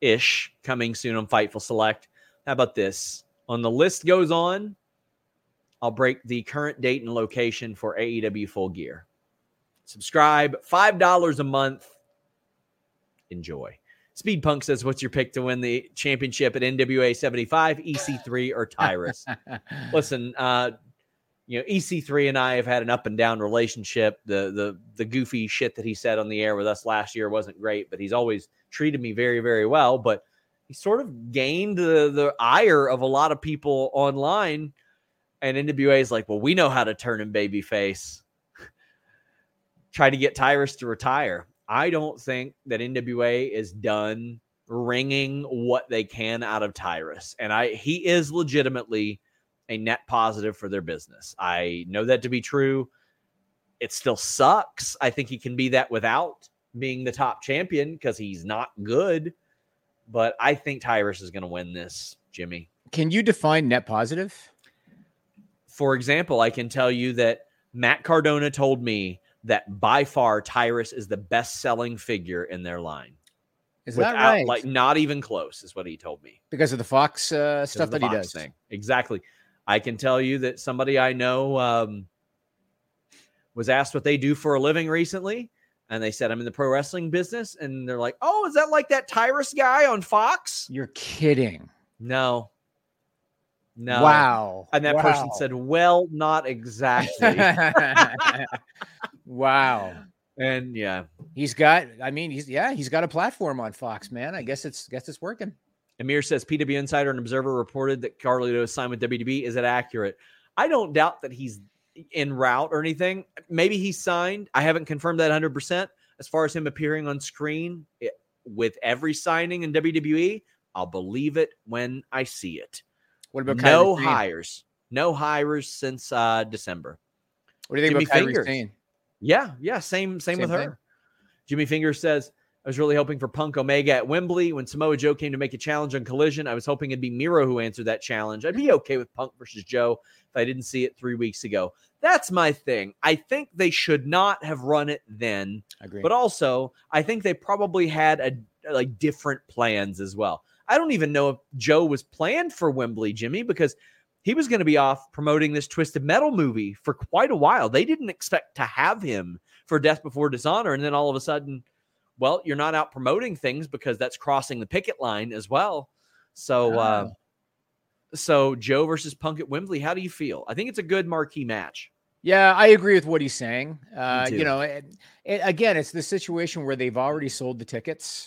ish coming soon on Fightful Select. How about this? On the list goes on, I'll break the current date and location for A E W Full Gear. Subscribe, five dollars a month. Enjoy. Speed Punk says, what's your pick to win the championship at N W A seventy-five, E C three, or Tyrus? Listen, uh, you know, E C three and I have had an up and down relationship. The the the goofy shit that he said on the air with us last year wasn't great, but he's always treated me very, very well. But he sort of gained the, the ire of a lot of people online. And N W A is like, well, we know how to turn him babyface. Try to get Tyrus to retire. I don't think that N W A is done wringing what they can out of Tyrus. And I he is legitimately a net positive for their business. I know that to be true. It still sucks. I think he can be that without being the top champion because he's not good. But I think Tyrus is going to win this, Jimmy. Can you define net positive? For example, I can tell you that Matt Cardona told me that by far Tyrus is the best-selling figure in their line. Is Without, that right? Like, not even close is what he told me. Because of the Fox uh, stuff that Fox he does. Thing. Exactly. I can tell you that somebody I know um, was asked what they do for a living recently, and they said, I'm in the pro wrestling business, and they're like, oh, is that like that Tyrus guy on Fox? You're kidding. No. No. Wow. And that wow. person said, well, not exactly. Wow. And yeah, he's got, I mean, he's, yeah, he's got a platform on Fox, man. I guess it's, guess it's working. Amir says P W Insider and Observer reported that Carlito signed with W W E. Is it accurate? I don't doubt that he's en route or anything. Maybe he's signed. I haven't confirmed that one hundred percent. As far as him appearing on screen it, with every signing in W W E, I'll believe it when I see it. What about no Kyrie hires? No hires since uh, December. What do you think Jimmy about Kyrie Fingers. Sane? Yeah, yeah, same, same, Same with thing. her. Jimmy Fingers says, I was really hoping for Punk Omega at Wembley. When Samoa Joe came to make a challenge on Collision, I was hoping it'd be Miro who answered that challenge. I'd be okay with Punk versus Joe if I didn't see it three weeks ago. That's my thing. I think they should not have run it then. I agree. But also, I think they probably had a like different plans as well. I don't even know if Joe was planned for Wembley, Jimmy, because he was going to be off promoting this Twisted Metal movie for quite a while. They didn't expect to have him for Death Before Dishonor. And then all of a sudden, well, you're not out promoting things because that's crossing the picket line as well. So, uh, so Joe versus Punk at Wembley, how do you feel? I think it's a good marquee match. Yeah, I agree with what he's saying. Uh, too. you know, it, it, again, it's the situation where they've already sold the tickets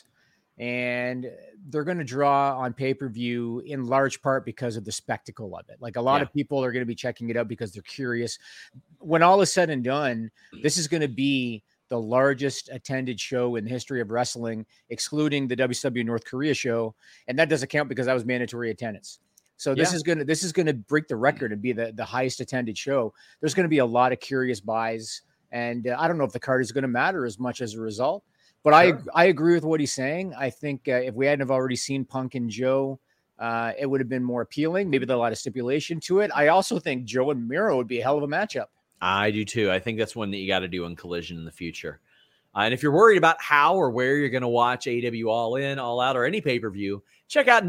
and they're going to draw on pay-per-view in large part because of the spectacle of it. Like a lot Yeah. of people are going to be checking it out because they're curious. When all is said and done, this is going to be the largest attended show in the history of wrestling, excluding the W C W North Korea show. And that doesn't count because that was mandatory attendance. So this Yeah. is going to, this is going to break the record and be the, the highest attended show. There's going to be a lot of curious buys. And uh, I don't know if the card is going to matter as much as a result, but Sure. I, I agree with what he's saying. I think uh, if we hadn't have already seen Punk and Joe, uh, it would have been more appealing. Maybe there's a lot of stipulation to it. I also think Joe and Miro would be a hell of a matchup. I do too. I think that's one that you got to do in Collision in the future. Uh, and if you're worried about how or where you're going to watch A E W All In, All Out, or any pay-per-view, check out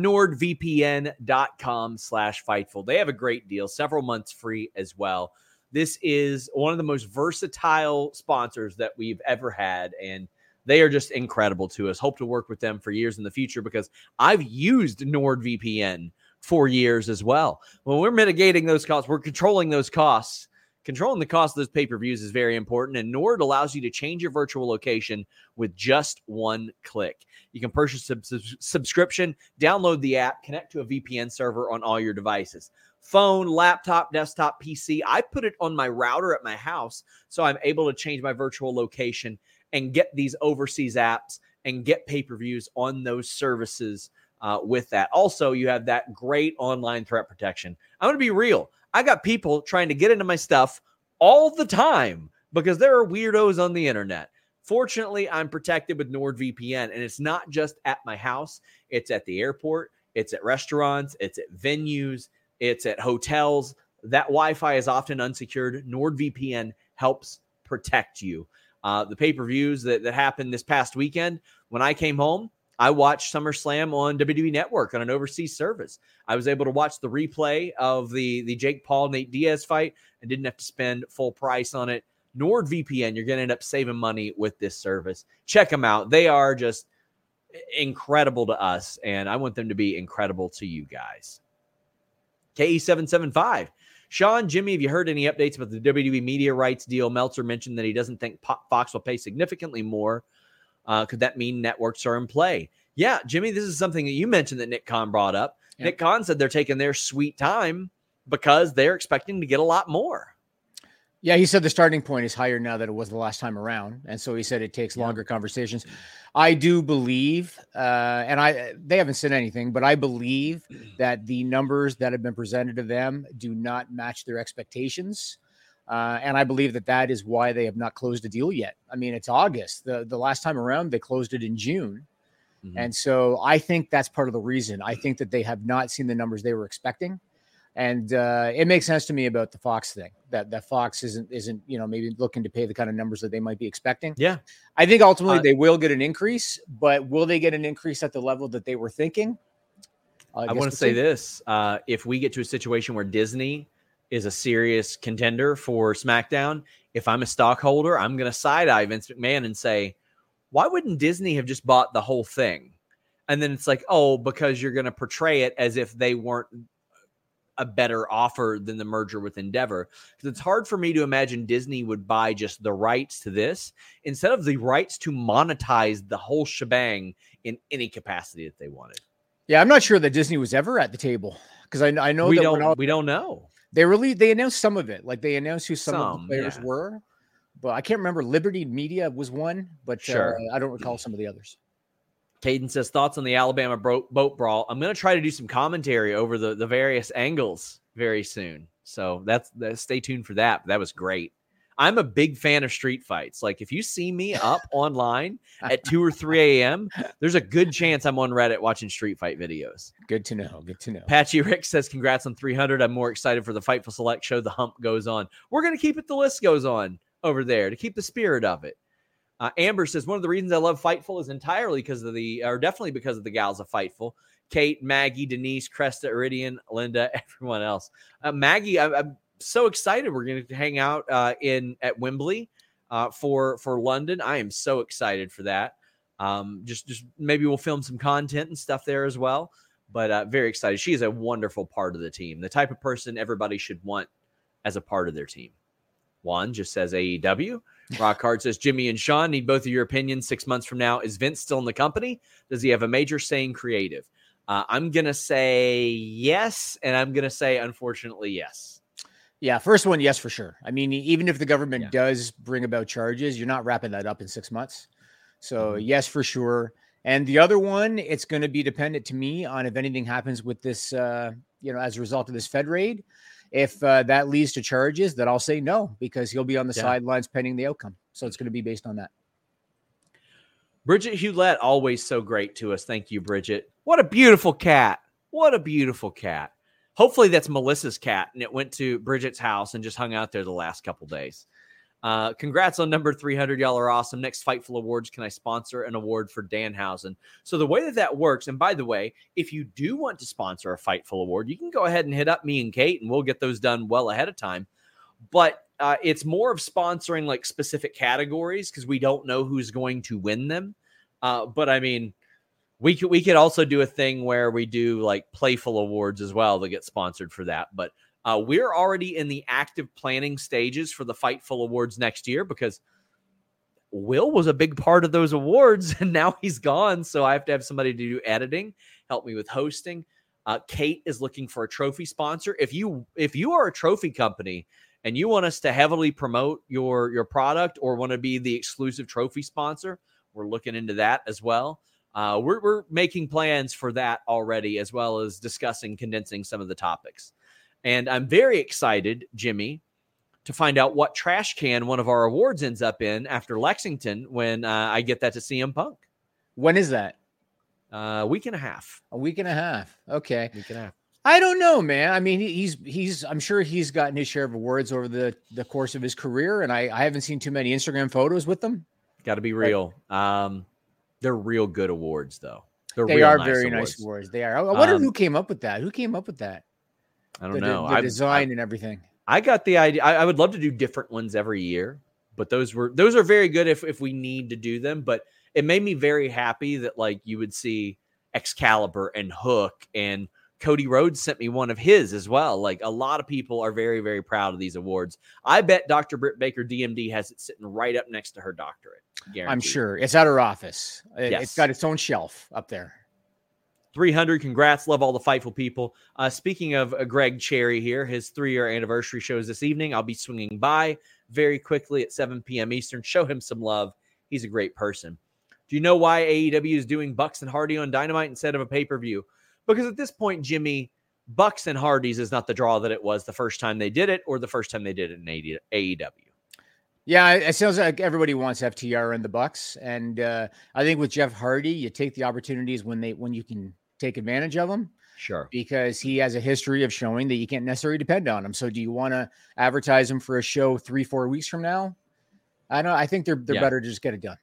nordvpn.com slash Fightful. They have a great deal, several months free as well. This is one of the most versatile sponsors that we've ever had, and they are just incredible to us. Hope to work with them for years in the future because I've used NordVPN for years as well. When we're mitigating those costs, we're controlling those costs. Controlling the cost of those pay-per-views is very important, and Nord allows you to change your virtual location with just one click. You can purchase a sub- subscription, download the app, connect to a V P N server on all your devices. Phone, laptop, desktop, P C. I put it on my router at my house, so I'm able to change my virtual location and get these overseas apps and get pay-per-views on those services uh, with that. Also, you have that great online threat protection. I'm going to be real. I got people trying to get into my stuff all the time because there are weirdos on the internet. Fortunately, I'm protected with NordVPN, and it's not just at my house. It's at the airport. It's at restaurants. It's at venues. It's at hotels. That Wi-Fi is often unsecured. NordVPN helps protect you. Uh, the pay-per-views that, that happened this past weekend, when I came home, I watched SummerSlam on W W E Network on an overseas service. I was able to watch the replay of the, the Jake Paul, Nate Diaz fight and didn't have to spend full price on it. NordVPN, you're going to end up saving money with this service. Check them out. They are just incredible to us, and I want them to be incredible to you guys. K E seven seven five. Sean, Jimmy, have you heard any updates about the W W E media rights deal? Meltzer mentioned that he doesn't think Fox will pay significantly more. Uh, could that mean networks are in play? Yeah, Jimmy, this is something that you mentioned that Nick Khan brought up. Yep. Nick Khan said they're taking their sweet time because they're expecting to get a lot more. Yeah, he said the starting point is higher now than it was the last time around. And so he said it takes longer yeah. conversations. I do believe, uh, and I they haven't said anything, but I believe that the numbers that have been presented to them do not match their expectations. Uh, and I believe that that is why they have not closed a deal yet. I mean, it's August. The, the last time around, they closed it in June. Mm-hmm. And so I think that's part of the reason. I think that they have not seen the numbers they were expecting. And uh, it makes sense to me about the Fox thing, that, that Fox isn't, isn't, you know, maybe looking to pay the kind of numbers that they might be expecting. Yeah. I think ultimately uh, they will get an increase, but will they get an increase at the level that they were thinking? I, I want to say this. Uh, if we get to a situation where Disney is a serious contender for SmackDown, if I'm a stockholder, I'm going to side-eye Vince McMahon and say, why wouldn't Disney have just bought the whole thing? And then it's like, oh, because you're going to portray it as if they weren't a better offer than the merger with Endeavor. Because it's hard for me to imagine Disney would buy just the rights to this instead of the rights to monetize the whole shebang in any capacity that they wanted. Yeah, I'm not sure that Disney was ever at the table because I, I know we that don't, all, we don't know. They really they announced some of it, like they announced who some, some of the players yeah. were, but I can't remember. Liberty Media was one, but sure. uh, I don't recall some of the others. Caden says thoughts on the Alabama bro- boat brawl. I'm going to try to do some commentary over the, the various angles very soon, so that's that, stay tuned for that. That was great. I'm a big fan of street fights. Like if you see me up online at two or three a.m., there's a good chance I'm on Reddit watching street fight videos. Good to know. Good to know. Patchy Rick says, congrats on three hundred. I'm more excited for the Fightful Select show. The hump goes on. We're going to keep it. The list goes on over there to keep the spirit of it. Uh, Amber says, one of the reasons I love Fightful is entirely because of the, or definitely because of the gals of Fightful. Kate, Maggie, Denise, Cresta, Iridian, Linda, everyone else. Uh, Maggie, I, I'm so excited. We're going to hang out uh, in at Wembley uh, for for London. I am so excited for that. Um, just just maybe we'll film some content and stuff there as well. But uh, very excited. She is a wonderful part of the team, the type of person everybody should want as a part of their team. Juan just says A E W. Rockhard says Jimmy and Sean need both of your opinions. Six months from now, is Vince still in the company? Does he have a major say in creative? Uh, I'm gonna say yes, and I'm gonna say unfortunately yes. Yeah, first one, yes, for sure. I mean, even if the government yeah. does bring about charges, you're not wrapping that up in six months. So mm-hmm. yes, for sure. And the other one, it's going to be dependent to me on if anything happens with this, uh, you know, as a result of this Fed raid. If uh, that leads to charges, then I'll say no, because he'll be on the yeah. sidelines pending the outcome. So it's going to be based on that. Bridget Hewlett, always so great to us. Thank you, Bridget. What a beautiful cat. What a beautiful cat. Hopefully that's Melissa's cat, and it went to Bridget's house and just hung out there the last couple days. Uh, congrats on number three hundred. Y'all are awesome. Next Fightful Awards, can I sponsor an award for Danhausen? So the way that that works, and by the way, if you do want to sponsor a Fightful Award, you can go ahead and hit up me and Kate, and we'll get those done well ahead of time. But uh, it's more of sponsoring like specific categories because we don't know who's going to win them. Uh, but I mean, we could we could also do a thing where we do like playful awards as well that get sponsored for that. But uh, we're already in the active planning stages for the Fightful Awards next year because Will was a big part of those awards and now he's gone. So I have to have somebody to do editing, help me with hosting. Uh, Kate is looking for a trophy sponsor. If you if you are a trophy company and you want us to heavily promote your your product or want to be the exclusive trophy sponsor, we're looking into that as well. Uh, we're, we're making plans for that already, as well as discussing, condensing some of the topics. And I'm very excited, Jimmy, to find out what trash can one of our awards ends up in after Lexington when uh, I get that to C M Punk. When is that? A uh, week and a half. A week and a half. Okay. Week and a half. I don't know, man. I mean, he's, he's, I'm sure he's gotten his share of awards over the, the course of his career. And I, I haven't seen too many Instagram photos with them. Got to be real. Um, They're real good awards, though. They're they real are nice very awards. nice awards. They are. I wonder Um, who came up with that. Who came up with that? I don't the, know. The, the I, design I, and everything. I got the idea. I, I would love to do different ones every year, but those were those are very good if if we need to do them. But it made me very happy that like you would see Excalibur and Hook, and Cody Rhodes sent me one of his as well. Like a lot of people are very, very proud of these awards. I bet Doctor Britt Baker, D M D, has it sitting right up next to her doctorate. Guaranteed. I'm sure it's at her office. It, Yes. It's got its own shelf up there. three hundred. Congrats. Love all the Fightful people. Uh, speaking of uh, Greg Cherry here, his three-year anniversary shows this evening. I'll be swinging by very quickly at seven p.m. Eastern. Show him some love. He's a great person. Do you know why A E W is doing Bucks and Hardy on Dynamite instead of a pay-per-view? Because at this point, Jimmy, Bucks and Hardys is not the draw that it was the first time they did it or the first time they did it in A E W. Yeah, it sounds like everybody wants F T R and the Bucks, and uh, I think with Jeff Hardy, you take the opportunities when they when you can take advantage of them. Sure. Because he has a history of showing that you can't necessarily depend on him. So, do you want to advertise him for a show three, four weeks from now? I don't. I think they're they're Yeah. better to just get it done.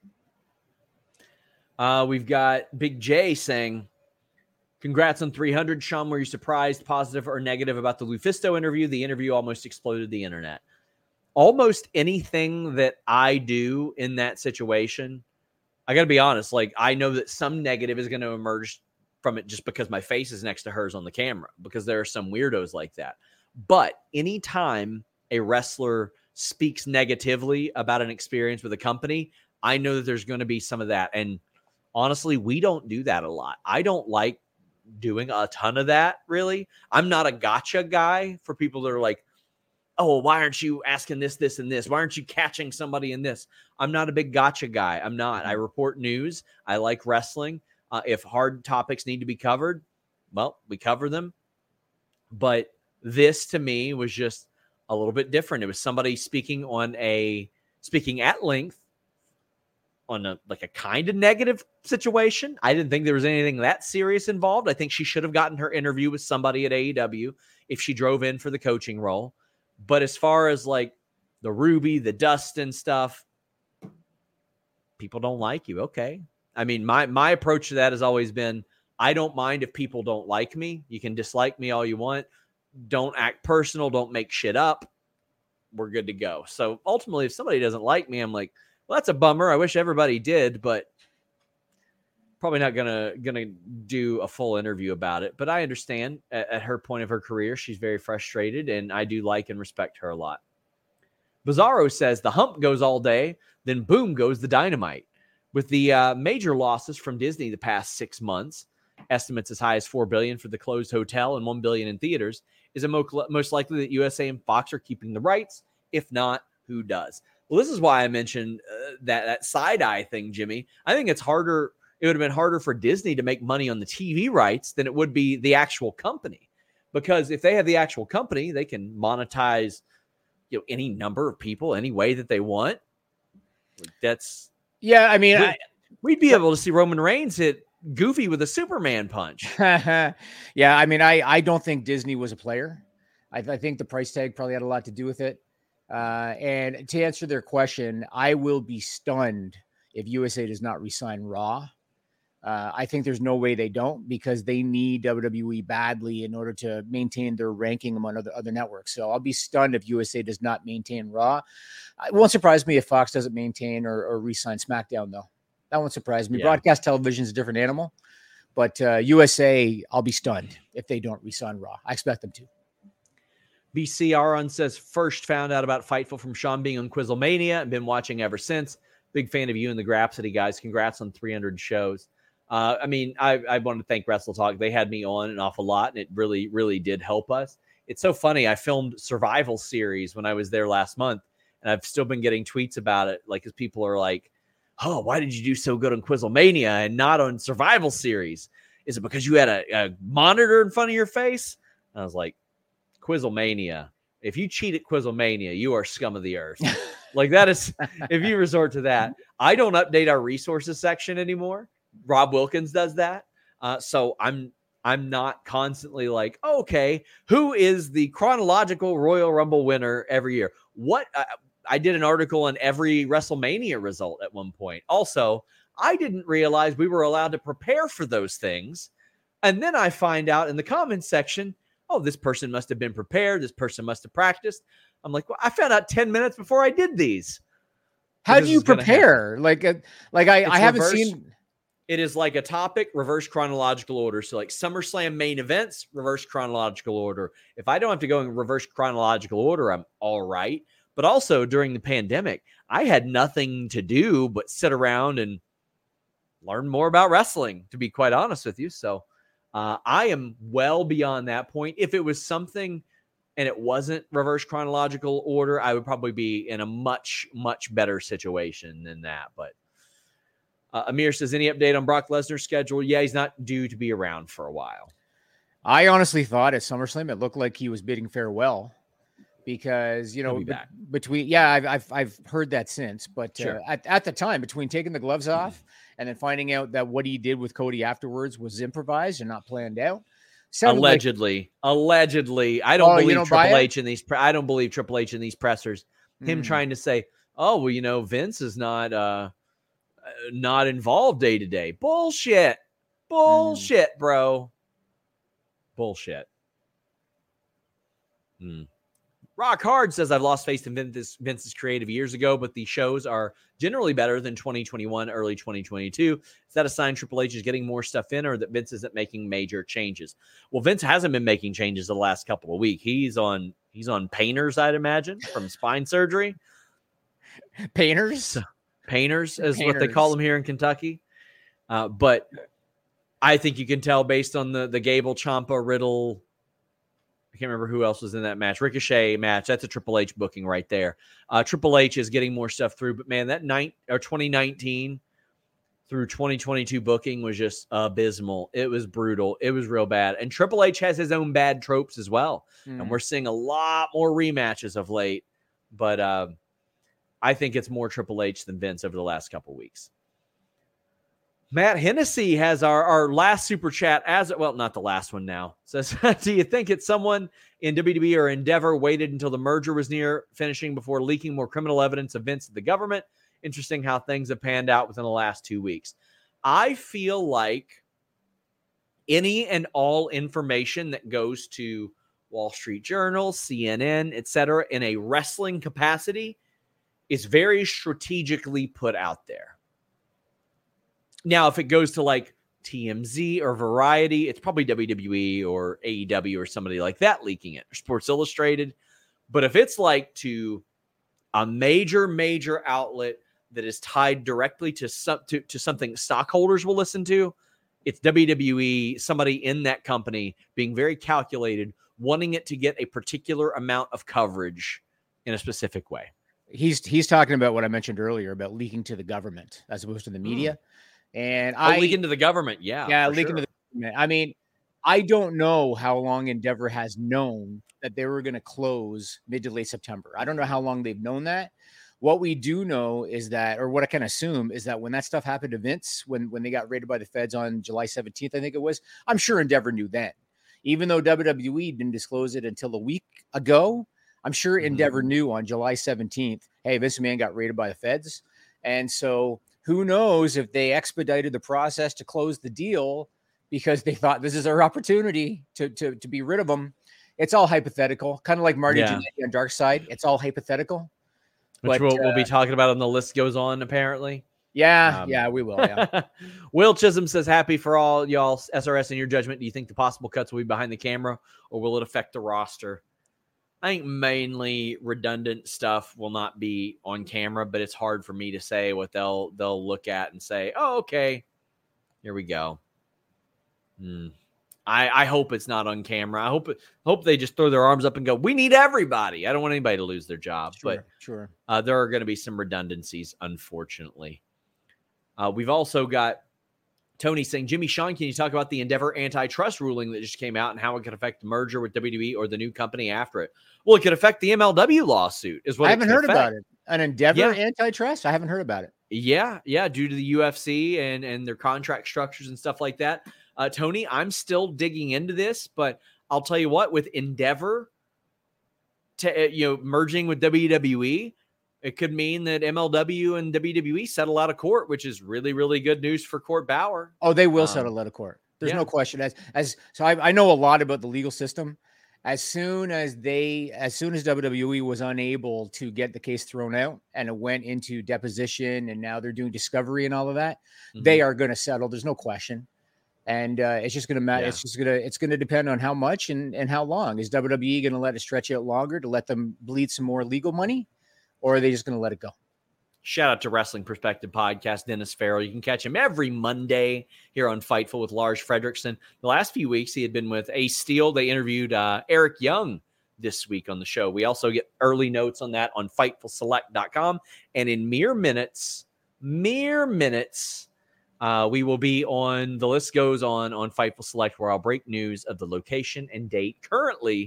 Uh, we've got Big J saying, congrats on three hundred. Sean, were you surprised, positive, or negative about the Lufisto interview? The interview almost exploded the internet. Almost anything that I do in that situation, I got to be honest, like I know that some negative is going to emerge from it just because my face is next to hers on the camera, because there are some weirdos like that. But anytime a wrestler speaks negatively about an experience with a company, I know that there's going to be some of that. And honestly, we don't do that a lot. I don't like doing a ton of that, really. I'm not a gotcha guy for people that are like, oh, why aren't you asking this, this, and this? Why aren't you catching somebody in this? I'm not a big gotcha guy. I'm not. I report news. I like wrestling. Uh, if hard topics need to be covered, well, we cover them. But this to me was just a little bit different. It was somebody speaking on a speaking at length on a like a kind of negative situation. I didn't think there was anything that serious involved. I think she should have gotten her interview with somebody at A E W if she drove in for the coaching role. But as far as like the Ruby, the Dustin stuff, people don't like you. Okay. I mean, my my approach to that has always been, I don't mind if people don't like me. You can dislike me all you want. Don't act personal. Don't make shit up. We're good to go. So ultimately, if somebody doesn't like me, I'm like, well, that's a bummer. I wish everybody did, but probably not gonna gonna do a full interview about it. But I understand at, at her point of her career, she's very frustrated, and I do like and respect her a lot. Bizarro says the hump goes all day, then boom goes the dynamite. With the uh, major losses from Disney the past six months, estimates as high as four billion dollars for the closed hotel and one billion dollars in theaters, is it mo- most likely that U S A and Fox are keeping the rights? If not, who does? Well, this is why I mentioned uh, that, that side-eye thing, Jimmy. I think it's harder. It would have been harder for Disney to make money on the T V rights than it would be the actual company. Because if they have the actual company, they can monetize, you know, any number of people any way that they want. That's... Yeah, I mean, we'd, I, we'd be able to see Roman Reigns hit Goofy with a Superman punch. yeah, I mean, I, I don't think Disney was a player. I, I think the price tag probably had a lot to do with it. Uh, and to answer their question, I will be stunned if U S A does not re-sign Raw. Uh, I think there's no way they don't, because they need W W E badly in order to maintain their ranking among other, other networks. So I'll be stunned if U S A does not maintain Raw. It won't surprise me if Fox doesn't maintain or, or re-sign SmackDown, though. That won't surprise me. Yeah. Broadcast television is a different animal, but uh, U S A, I'll be stunned if they don't re-sign Raw. I expect them to. B C Aron says, first found out about Fightful from Sean being on Quizzlemania and been watching ever since. Big fan of you and the Grapsody guys. Congrats on three hundred shows. Uh, I mean, I, I want to thank Wrestle Talk. They had me on an awful lot, and it really, really did help us. It's so funny. I filmed Survival Series when I was there last month, and I've still been getting tweets about it. Like, as people are like, oh, why did you do so good on Quizzlemania and not on Survival Series? Is it because you had a, a monitor in front of your face? And I was like, Quizzlemania. If you cheat at Quizzlemania, you are scum of the earth. Like, that is, if you resort to that. I don't update our resources section anymore. Rob Wilkins does that. Uh, so I'm I'm not constantly like, oh, okay, who is the chronological Royal Rumble winner every year? What uh, I did an article on every WrestleMania result at one point. Also, I didn't realize we were allowed to prepare for those things. And then I find out in the comments section, oh, this person must have been prepared. This person must have practiced. I'm like, well, I found out ten minutes before I did these. How do you prepare? Like, a, like I, I haven't reverse, seen. It is like a topic, reverse chronological order. So like SummerSlam main events, reverse chronological order. If I don't have to go in reverse chronological order, I'm all right. But also during the pandemic, I had nothing to do but sit around and learn more about wrestling, to be quite honest with you. So uh, I am well beyond that point. If it was something and it wasn't reverse chronological order, I would probably be in a much, much better situation than that. But uh, Amir says, any update on Brock Lesnar's schedule? Yeah, he's not due to be around for a while. I honestly thought at SummerSlam, it looked like he was bidding farewell because, you know, be be- between, yeah, I've, I've, I've heard that since, but Sure. uh, at, at the time, between taking the gloves off and then finding out that what he did with Cody afterwards was improvised and not planned out. Allegedly, like, allegedly, I don't oh, believe don't Triple H in these. Pre- I don't believe Triple H in these pressers. Him Mm. trying to say, "Oh, well, you know, Vince is not uh, not involved day to day." Bullshit, bullshit, mm. bro. Bullshit. Mm. Rock Hard says, I've lost faith in Vince's, Vince's creative years ago, but the shows are generally better than twenty twenty-one, early twenty twenty-two. Is that a sign Triple H is getting more stuff in or that Vince isn't making major changes? Well, Vince hasn't been making changes the last couple of weeks. He's on he's on painters, I'd imagine, from spine surgery. Painters? Painters is Painters. what they call them here in Kentucky. Uh, but I think you can tell based on the, the Gable, Ciampa, Riddle, I can't remember who else was in that match. Ricochet match. That's a Triple H booking right there. Uh, Triple H is getting more stuff through, but man, that night or twenty nineteen through twenty twenty-two booking was just abysmal. It was brutal. It was real bad. And Triple H has his own bad tropes as well. Mm. And we're seeing a lot more rematches of late. But uh, I think it's more Triple H than Vince over the last couple weeks. Matt Hennessy has our, our last super chat as well, not the last one now. Says, do you think it's someone in W W E or Endeavor waited until the merger was near finishing before leaking more criminal evidence of Vince to the government? Interesting how things have panned out within the last two weeks. I feel like any and all information that goes to Wall Street Journal, C N N, et cetera, in a wrestling capacity is very strategically put out there. Now, if it goes to like T M Z or Variety, it's probably W W E or A E W or somebody like that leaking it, or Sports Illustrated. But if it's like to a major, major outlet that is tied directly to some to, to something stockholders will listen to, it's W W E, somebody in that company being very calculated, wanting it to get a particular amount of coverage in a specific way. He's he's talking about what I mentioned earlier about leaking to the government as opposed to the media. Mm. And oh, I leak into the government. Yeah. Yeah. Leak sure. into the government. I mean, I don't know how long Endeavor has known that they were going to close mid to late September. I don't know how long they've known that. What we do know is that, or what I can assume is that when that stuff happened to Vince, when, when they got raided by the feds on July seventeenth, I think it was, I'm sure Endeavor knew then, even though W W E didn't disclose it until a week ago. I'm sure mm-hmm. Endeavor knew on July seventeenth, hey, Vince McMahon got raided by the feds. And so who knows if they expedited the process to close the deal because they thought this is our opportunity to, to, to be rid of them. It's all hypothetical, kind of like Marty yeah. Jannetty on Dark Side. It's all hypothetical. Which but, we'll, uh, we'll be talking about on the list goes on, apparently. Yeah, um, yeah, we will. Yeah. Will Chisholm says, happy for all y'all. S R S, in your judgment, do you think the possible cuts will be behind the camera or will it affect the roster? I think mainly redundant stuff will not be on camera, but it's hard for me to say what they'll they'll look at and say, oh, okay, here we go. Hmm. I, I hope it's not on camera. I hope hope they just throw their arms up and go, we need everybody. I don't want anybody to lose their job. Sure, but sure. Uh, there are going to be some redundancies, unfortunately. Uh, we've also got Tony saying, Jimmy Sean, can you talk about the Endeavor antitrust ruling that just came out and how it could affect the merger with W W E or the new company after it? Well, it could affect the M L W lawsuit is what I haven't heard affect. about it. An Endeavor yeah. antitrust? I haven't heard about it. Yeah, yeah, due to the U F C and, and their contract structures and stuff like that. Uh, Tony, I'm still digging into this, but I'll tell you what, with Endeavor to, uh, you know, merging with W W E, it could mean that M L W and W W E settle out of court, which is really, really good news for Court Bauer. Oh, they will um, settle out of court. There's yeah. no question. As as so, I, I know a lot about the legal system. As soon as they, as soon as W W E was unable to get the case thrown out, and it went into deposition, and now they're doing discovery and all of that, mm-hmm. they are going to settle. There's no question. And uh, it's just going to matter. Yeah. It's just going to, it's going to depend on how much and, and how long. Is W W E going to let it stretch out longer to let them bleed some more legal money, or are they just going to let it go? Shout out to Wrestling Perspective Podcast, Dennis Farrell. You can catch him every Monday here on Fightful with Lars Fredrickson. The last few weeks, he had been with Ace Steel. They interviewed uh, Eric Young this week on the show. We also get early notes on that on Fightful Select dot com. And in mere minutes, mere minutes, Uh, we will be on, the list goes on, on Fightful Select, where I'll break news of the location and date currently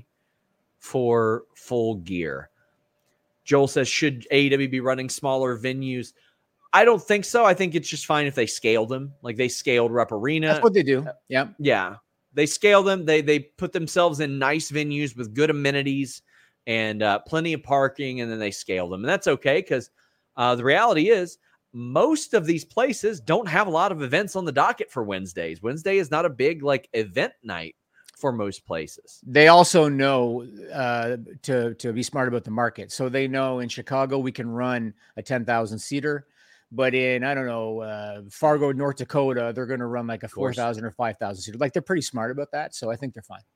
for Full Gear. Joel says, should A E W be running smaller venues? I don't think so. I think it's just fine if they scale them. Like they scaled Rupp Arena. That's what they do. Yeah. Yeah. They scale them. They, they put themselves in nice venues with good amenities and uh, plenty of parking, and then they scale them. And that's okay, because uh, the reality is, most of these places don't have a lot of events on the docket for Wednesdays. Wednesday is not a big like event night for most places. They also know uh, to, to be smart about the market. So they know in Chicago, we can run a ten thousand seater, but in, I don't know, uh, Fargo, North Dakota, they're going to run like a four thousand or five thousand seater. Like they're pretty smart about that. So I think they're fine.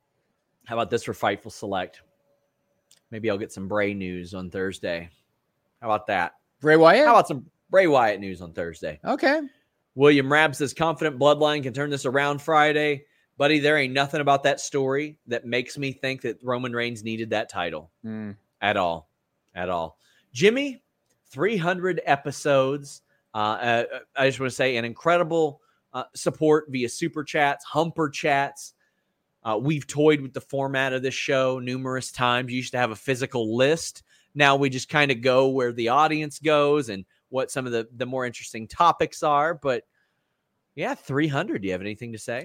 How about this for Fightful Select? Maybe I'll get some Bray news on Thursday. How about that? Bray Wyatt? How about some Bray Wyatt news on Thursday? Okay. William Rabb says confident Bloodline can turn this around Friday. Buddy, there ain't nothing about that story that makes me think that Roman Reigns needed that title mm. at all. At all. Jimmy, three hundred episodes. Uh, uh, I just want to say an incredible uh, support via super chats, humper chats. Uh, we've toyed with the format of this show numerous times. You used to have a physical list. Now we just kind of go where the audience goes and what some of the, the more interesting topics are. But yeah, three hundred. Do you have anything to say?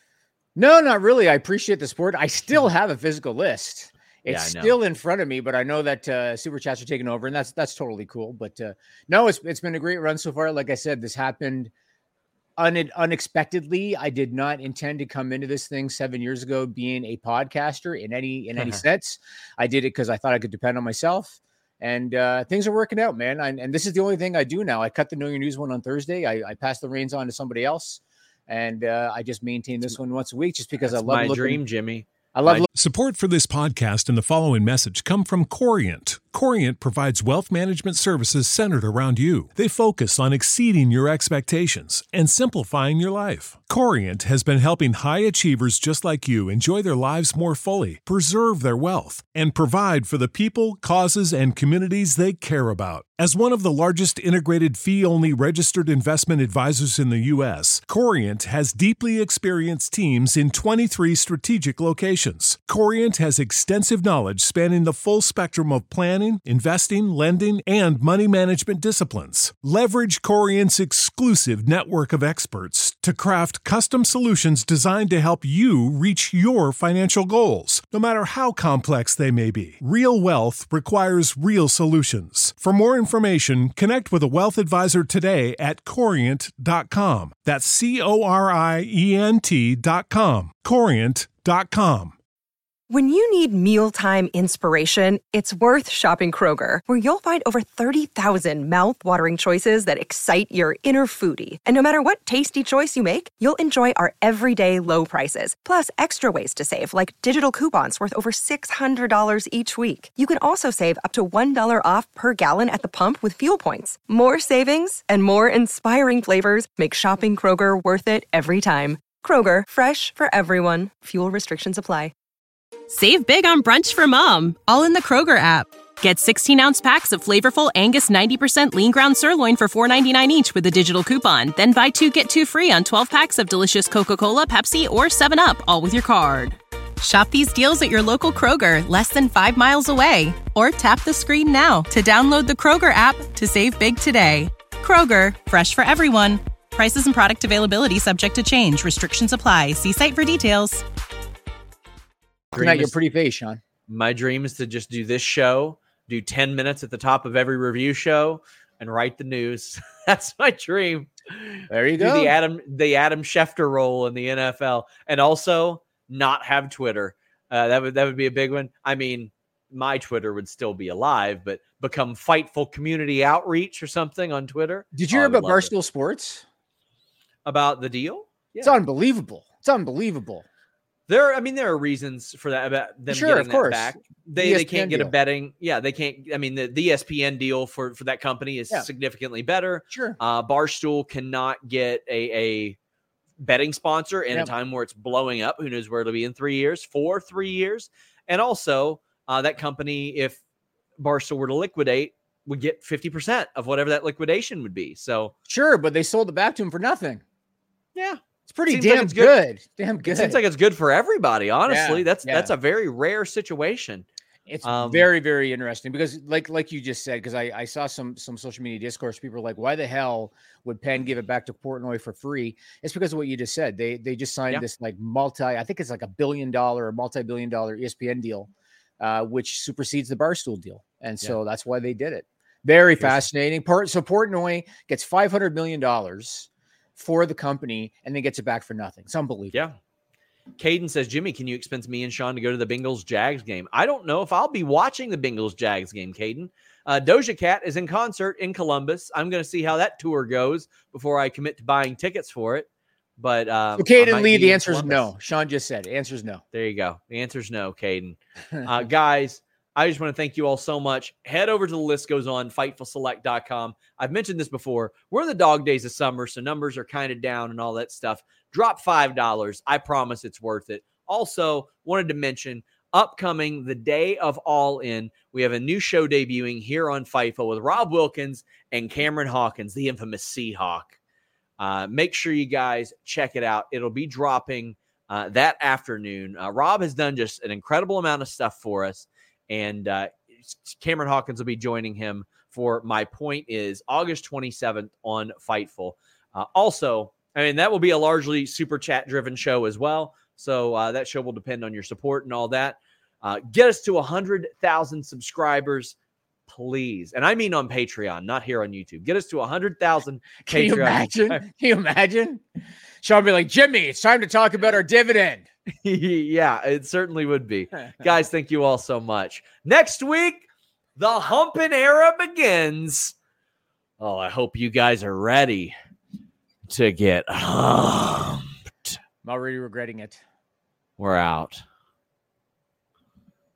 No, not really. I appreciate the support. I still have a physical list. It's yeah, still in front of me, but I know that uh, super chats are taking over, and that's that's totally cool. But uh, no, it's it's been a great run so far. Like I said, this happened un- unexpectedly. I did not intend to come into this thing seven years ago being a podcaster in any in any sense. I did it because I thought I could depend on myself. And uh, things are working out, man. I, and this is the only thing I do now. I cut the Know Your News one on Thursday. I, I pass the reins on to somebody else. And uh, I just maintain this one once a week just because That's I love my looking, dream, Jimmy. I love my- Support for this podcast and the following message come from Corient. Corient provides wealth management services centered around you. They focus on exceeding your expectations and simplifying your life. Corient has been helping high achievers just like you enjoy their lives more fully, preserve their wealth, and provide for the people, causes, and communities they care about. As one of the largest integrated fee-only registered investment advisors in the U S, Corient has deeply experienced teams in twenty-three strategic locations. Corient has extensive knowledge spanning the full spectrum of planning, investing, lending, and money management disciplines. Leverage Corient's exclusive network of experts to craft custom solutions designed to help you reach your financial goals, no matter how complex they may be. Real wealth requires real solutions. For more information, connect with a wealth advisor today at corient dot com. That's C O R I E N T dot com. corient dot com. When you need mealtime inspiration, it's worth shopping Kroger, where you'll find over thirty thousand mouth-watering choices that excite your inner foodie. And no matter what tasty choice you make, you'll enjoy our everyday low prices, plus extra ways to save, like digital coupons worth over six hundred dollars each week. You can also save up to one dollar off per gallon at the pump with fuel points. More savings and more inspiring flavors make shopping Kroger worth it every time. Kroger, fresh for everyone. Fuel restrictions apply. Save big on brunch for mom, all in the Kroger app. Get sixteen-ounce packs of flavorful Angus ninety percent lean ground sirloin for four ninety-nine each with a digital coupon. Then buy two, get two free on twelve packs of delicious Coca-Cola, Pepsi, or seven up, all with your card. Shop these deals at your local Kroger, less than five miles away. Or tap the screen now to download the Kroger app to save big today. Kroger, fresh for everyone. Prices and product availability subject to change. Restrictions apply. See site for details. Looking at your pretty face, Sean. My dream is to just do this show, do ten minutes at the top of every review show and write the news. That's my dream. There you do go. The Adam, the Adam Schefter role in the N F L, and also not have Twitter. Uh, that would that would be a big one. I mean, my Twitter would still be alive, but become Fightful Community Outreach or something on Twitter. Did you hear about Barstool it. Sports? About the deal? Yeah. It's unbelievable. It's unbelievable. There, I mean, there are reasons for that. About them sure, getting of course. That back. They E S P N they can't get deal. a betting. Yeah, they can't. I mean, the, the E S P N deal for, for that company is Yeah. significantly better. Sure. Uh, Barstool cannot get a, a betting sponsor in Yep. a time where it's blowing up. Who knows where it'll be in three years, four, three years. And also, uh, that company, if Barstool were to liquidate, would get fifty percent of whatever that liquidation would be. So, Sure, but they sold it back to him for nothing. yeah. It's pretty Seems like damn it's good. good. Damn good. It seems like it's good for everybody. Honestly, Yeah, that's yeah. that's a very rare situation. It's Um, very, very interesting because, like, like you just said, because I, I saw some some social media discourse. People are like, "Why the hell would Penn give it back to Portnoy for free?" It's because of what you just said. They they just signed Yeah. this like multi, I think it's like a billion dollar or multi billion dollar E S P N deal, uh, which supersedes the Barstool deal, and so that's why they did it. Very fascinating. Port so Portnoy gets five hundred million dollars for the company and then gets it back for nothing. It's unbelievable. Yeah. Caden says, Jimmy, can you expense me and Sean to go to the Bengals Jags game? I don't know if I'll be watching the Bengals Jags game, Caden. Uh, Doja Cat is in concert in Columbus. I'm going to see how that tour goes before I commit to buying tickets for it. But um, So Caden I might Lee, be the in answer is Columbus. no. Sean just said, answer is no. There you go. The answer is no, Caden. Uh, guys, I just want to thank you all so much. Head over to the list goes on, fightful select dot com. I've mentioned this before. We're in the dog days of summer, so numbers are kind of down and all that stuff. Drop five dollars. I promise it's worth it. Also, wanted to mention, upcoming the day of All In, we have a new show debuting here on Fightful with Rob Wilkins and Cameron Hawkins, the infamous Seahawk. Uh, make sure you guys check it out. It'll be dropping uh, that afternoon. Uh, Rob has done just an incredible amount of stuff for us. And uh, Cameron Hawkins will be joining him for My Point Is August twenty-seventh on Fightful. Uh, also, I mean, that will be a largely super chat driven show as well. So uh, that show will depend on your support and all that. Uh, get us to one hundred thousand subscribers, please. And I mean on Patreon, not here on YouTube. Get us to one hundred thousand Patreon. Can you imagine? Can you imagine? Sean be like, Jimmy, it's time to talk about our dividend. Yeah, it certainly would be. Guys, thank you all so much. Next week, the humping era begins. Oh, I hope you guys are ready to get humped. I'm already regretting it. We're out.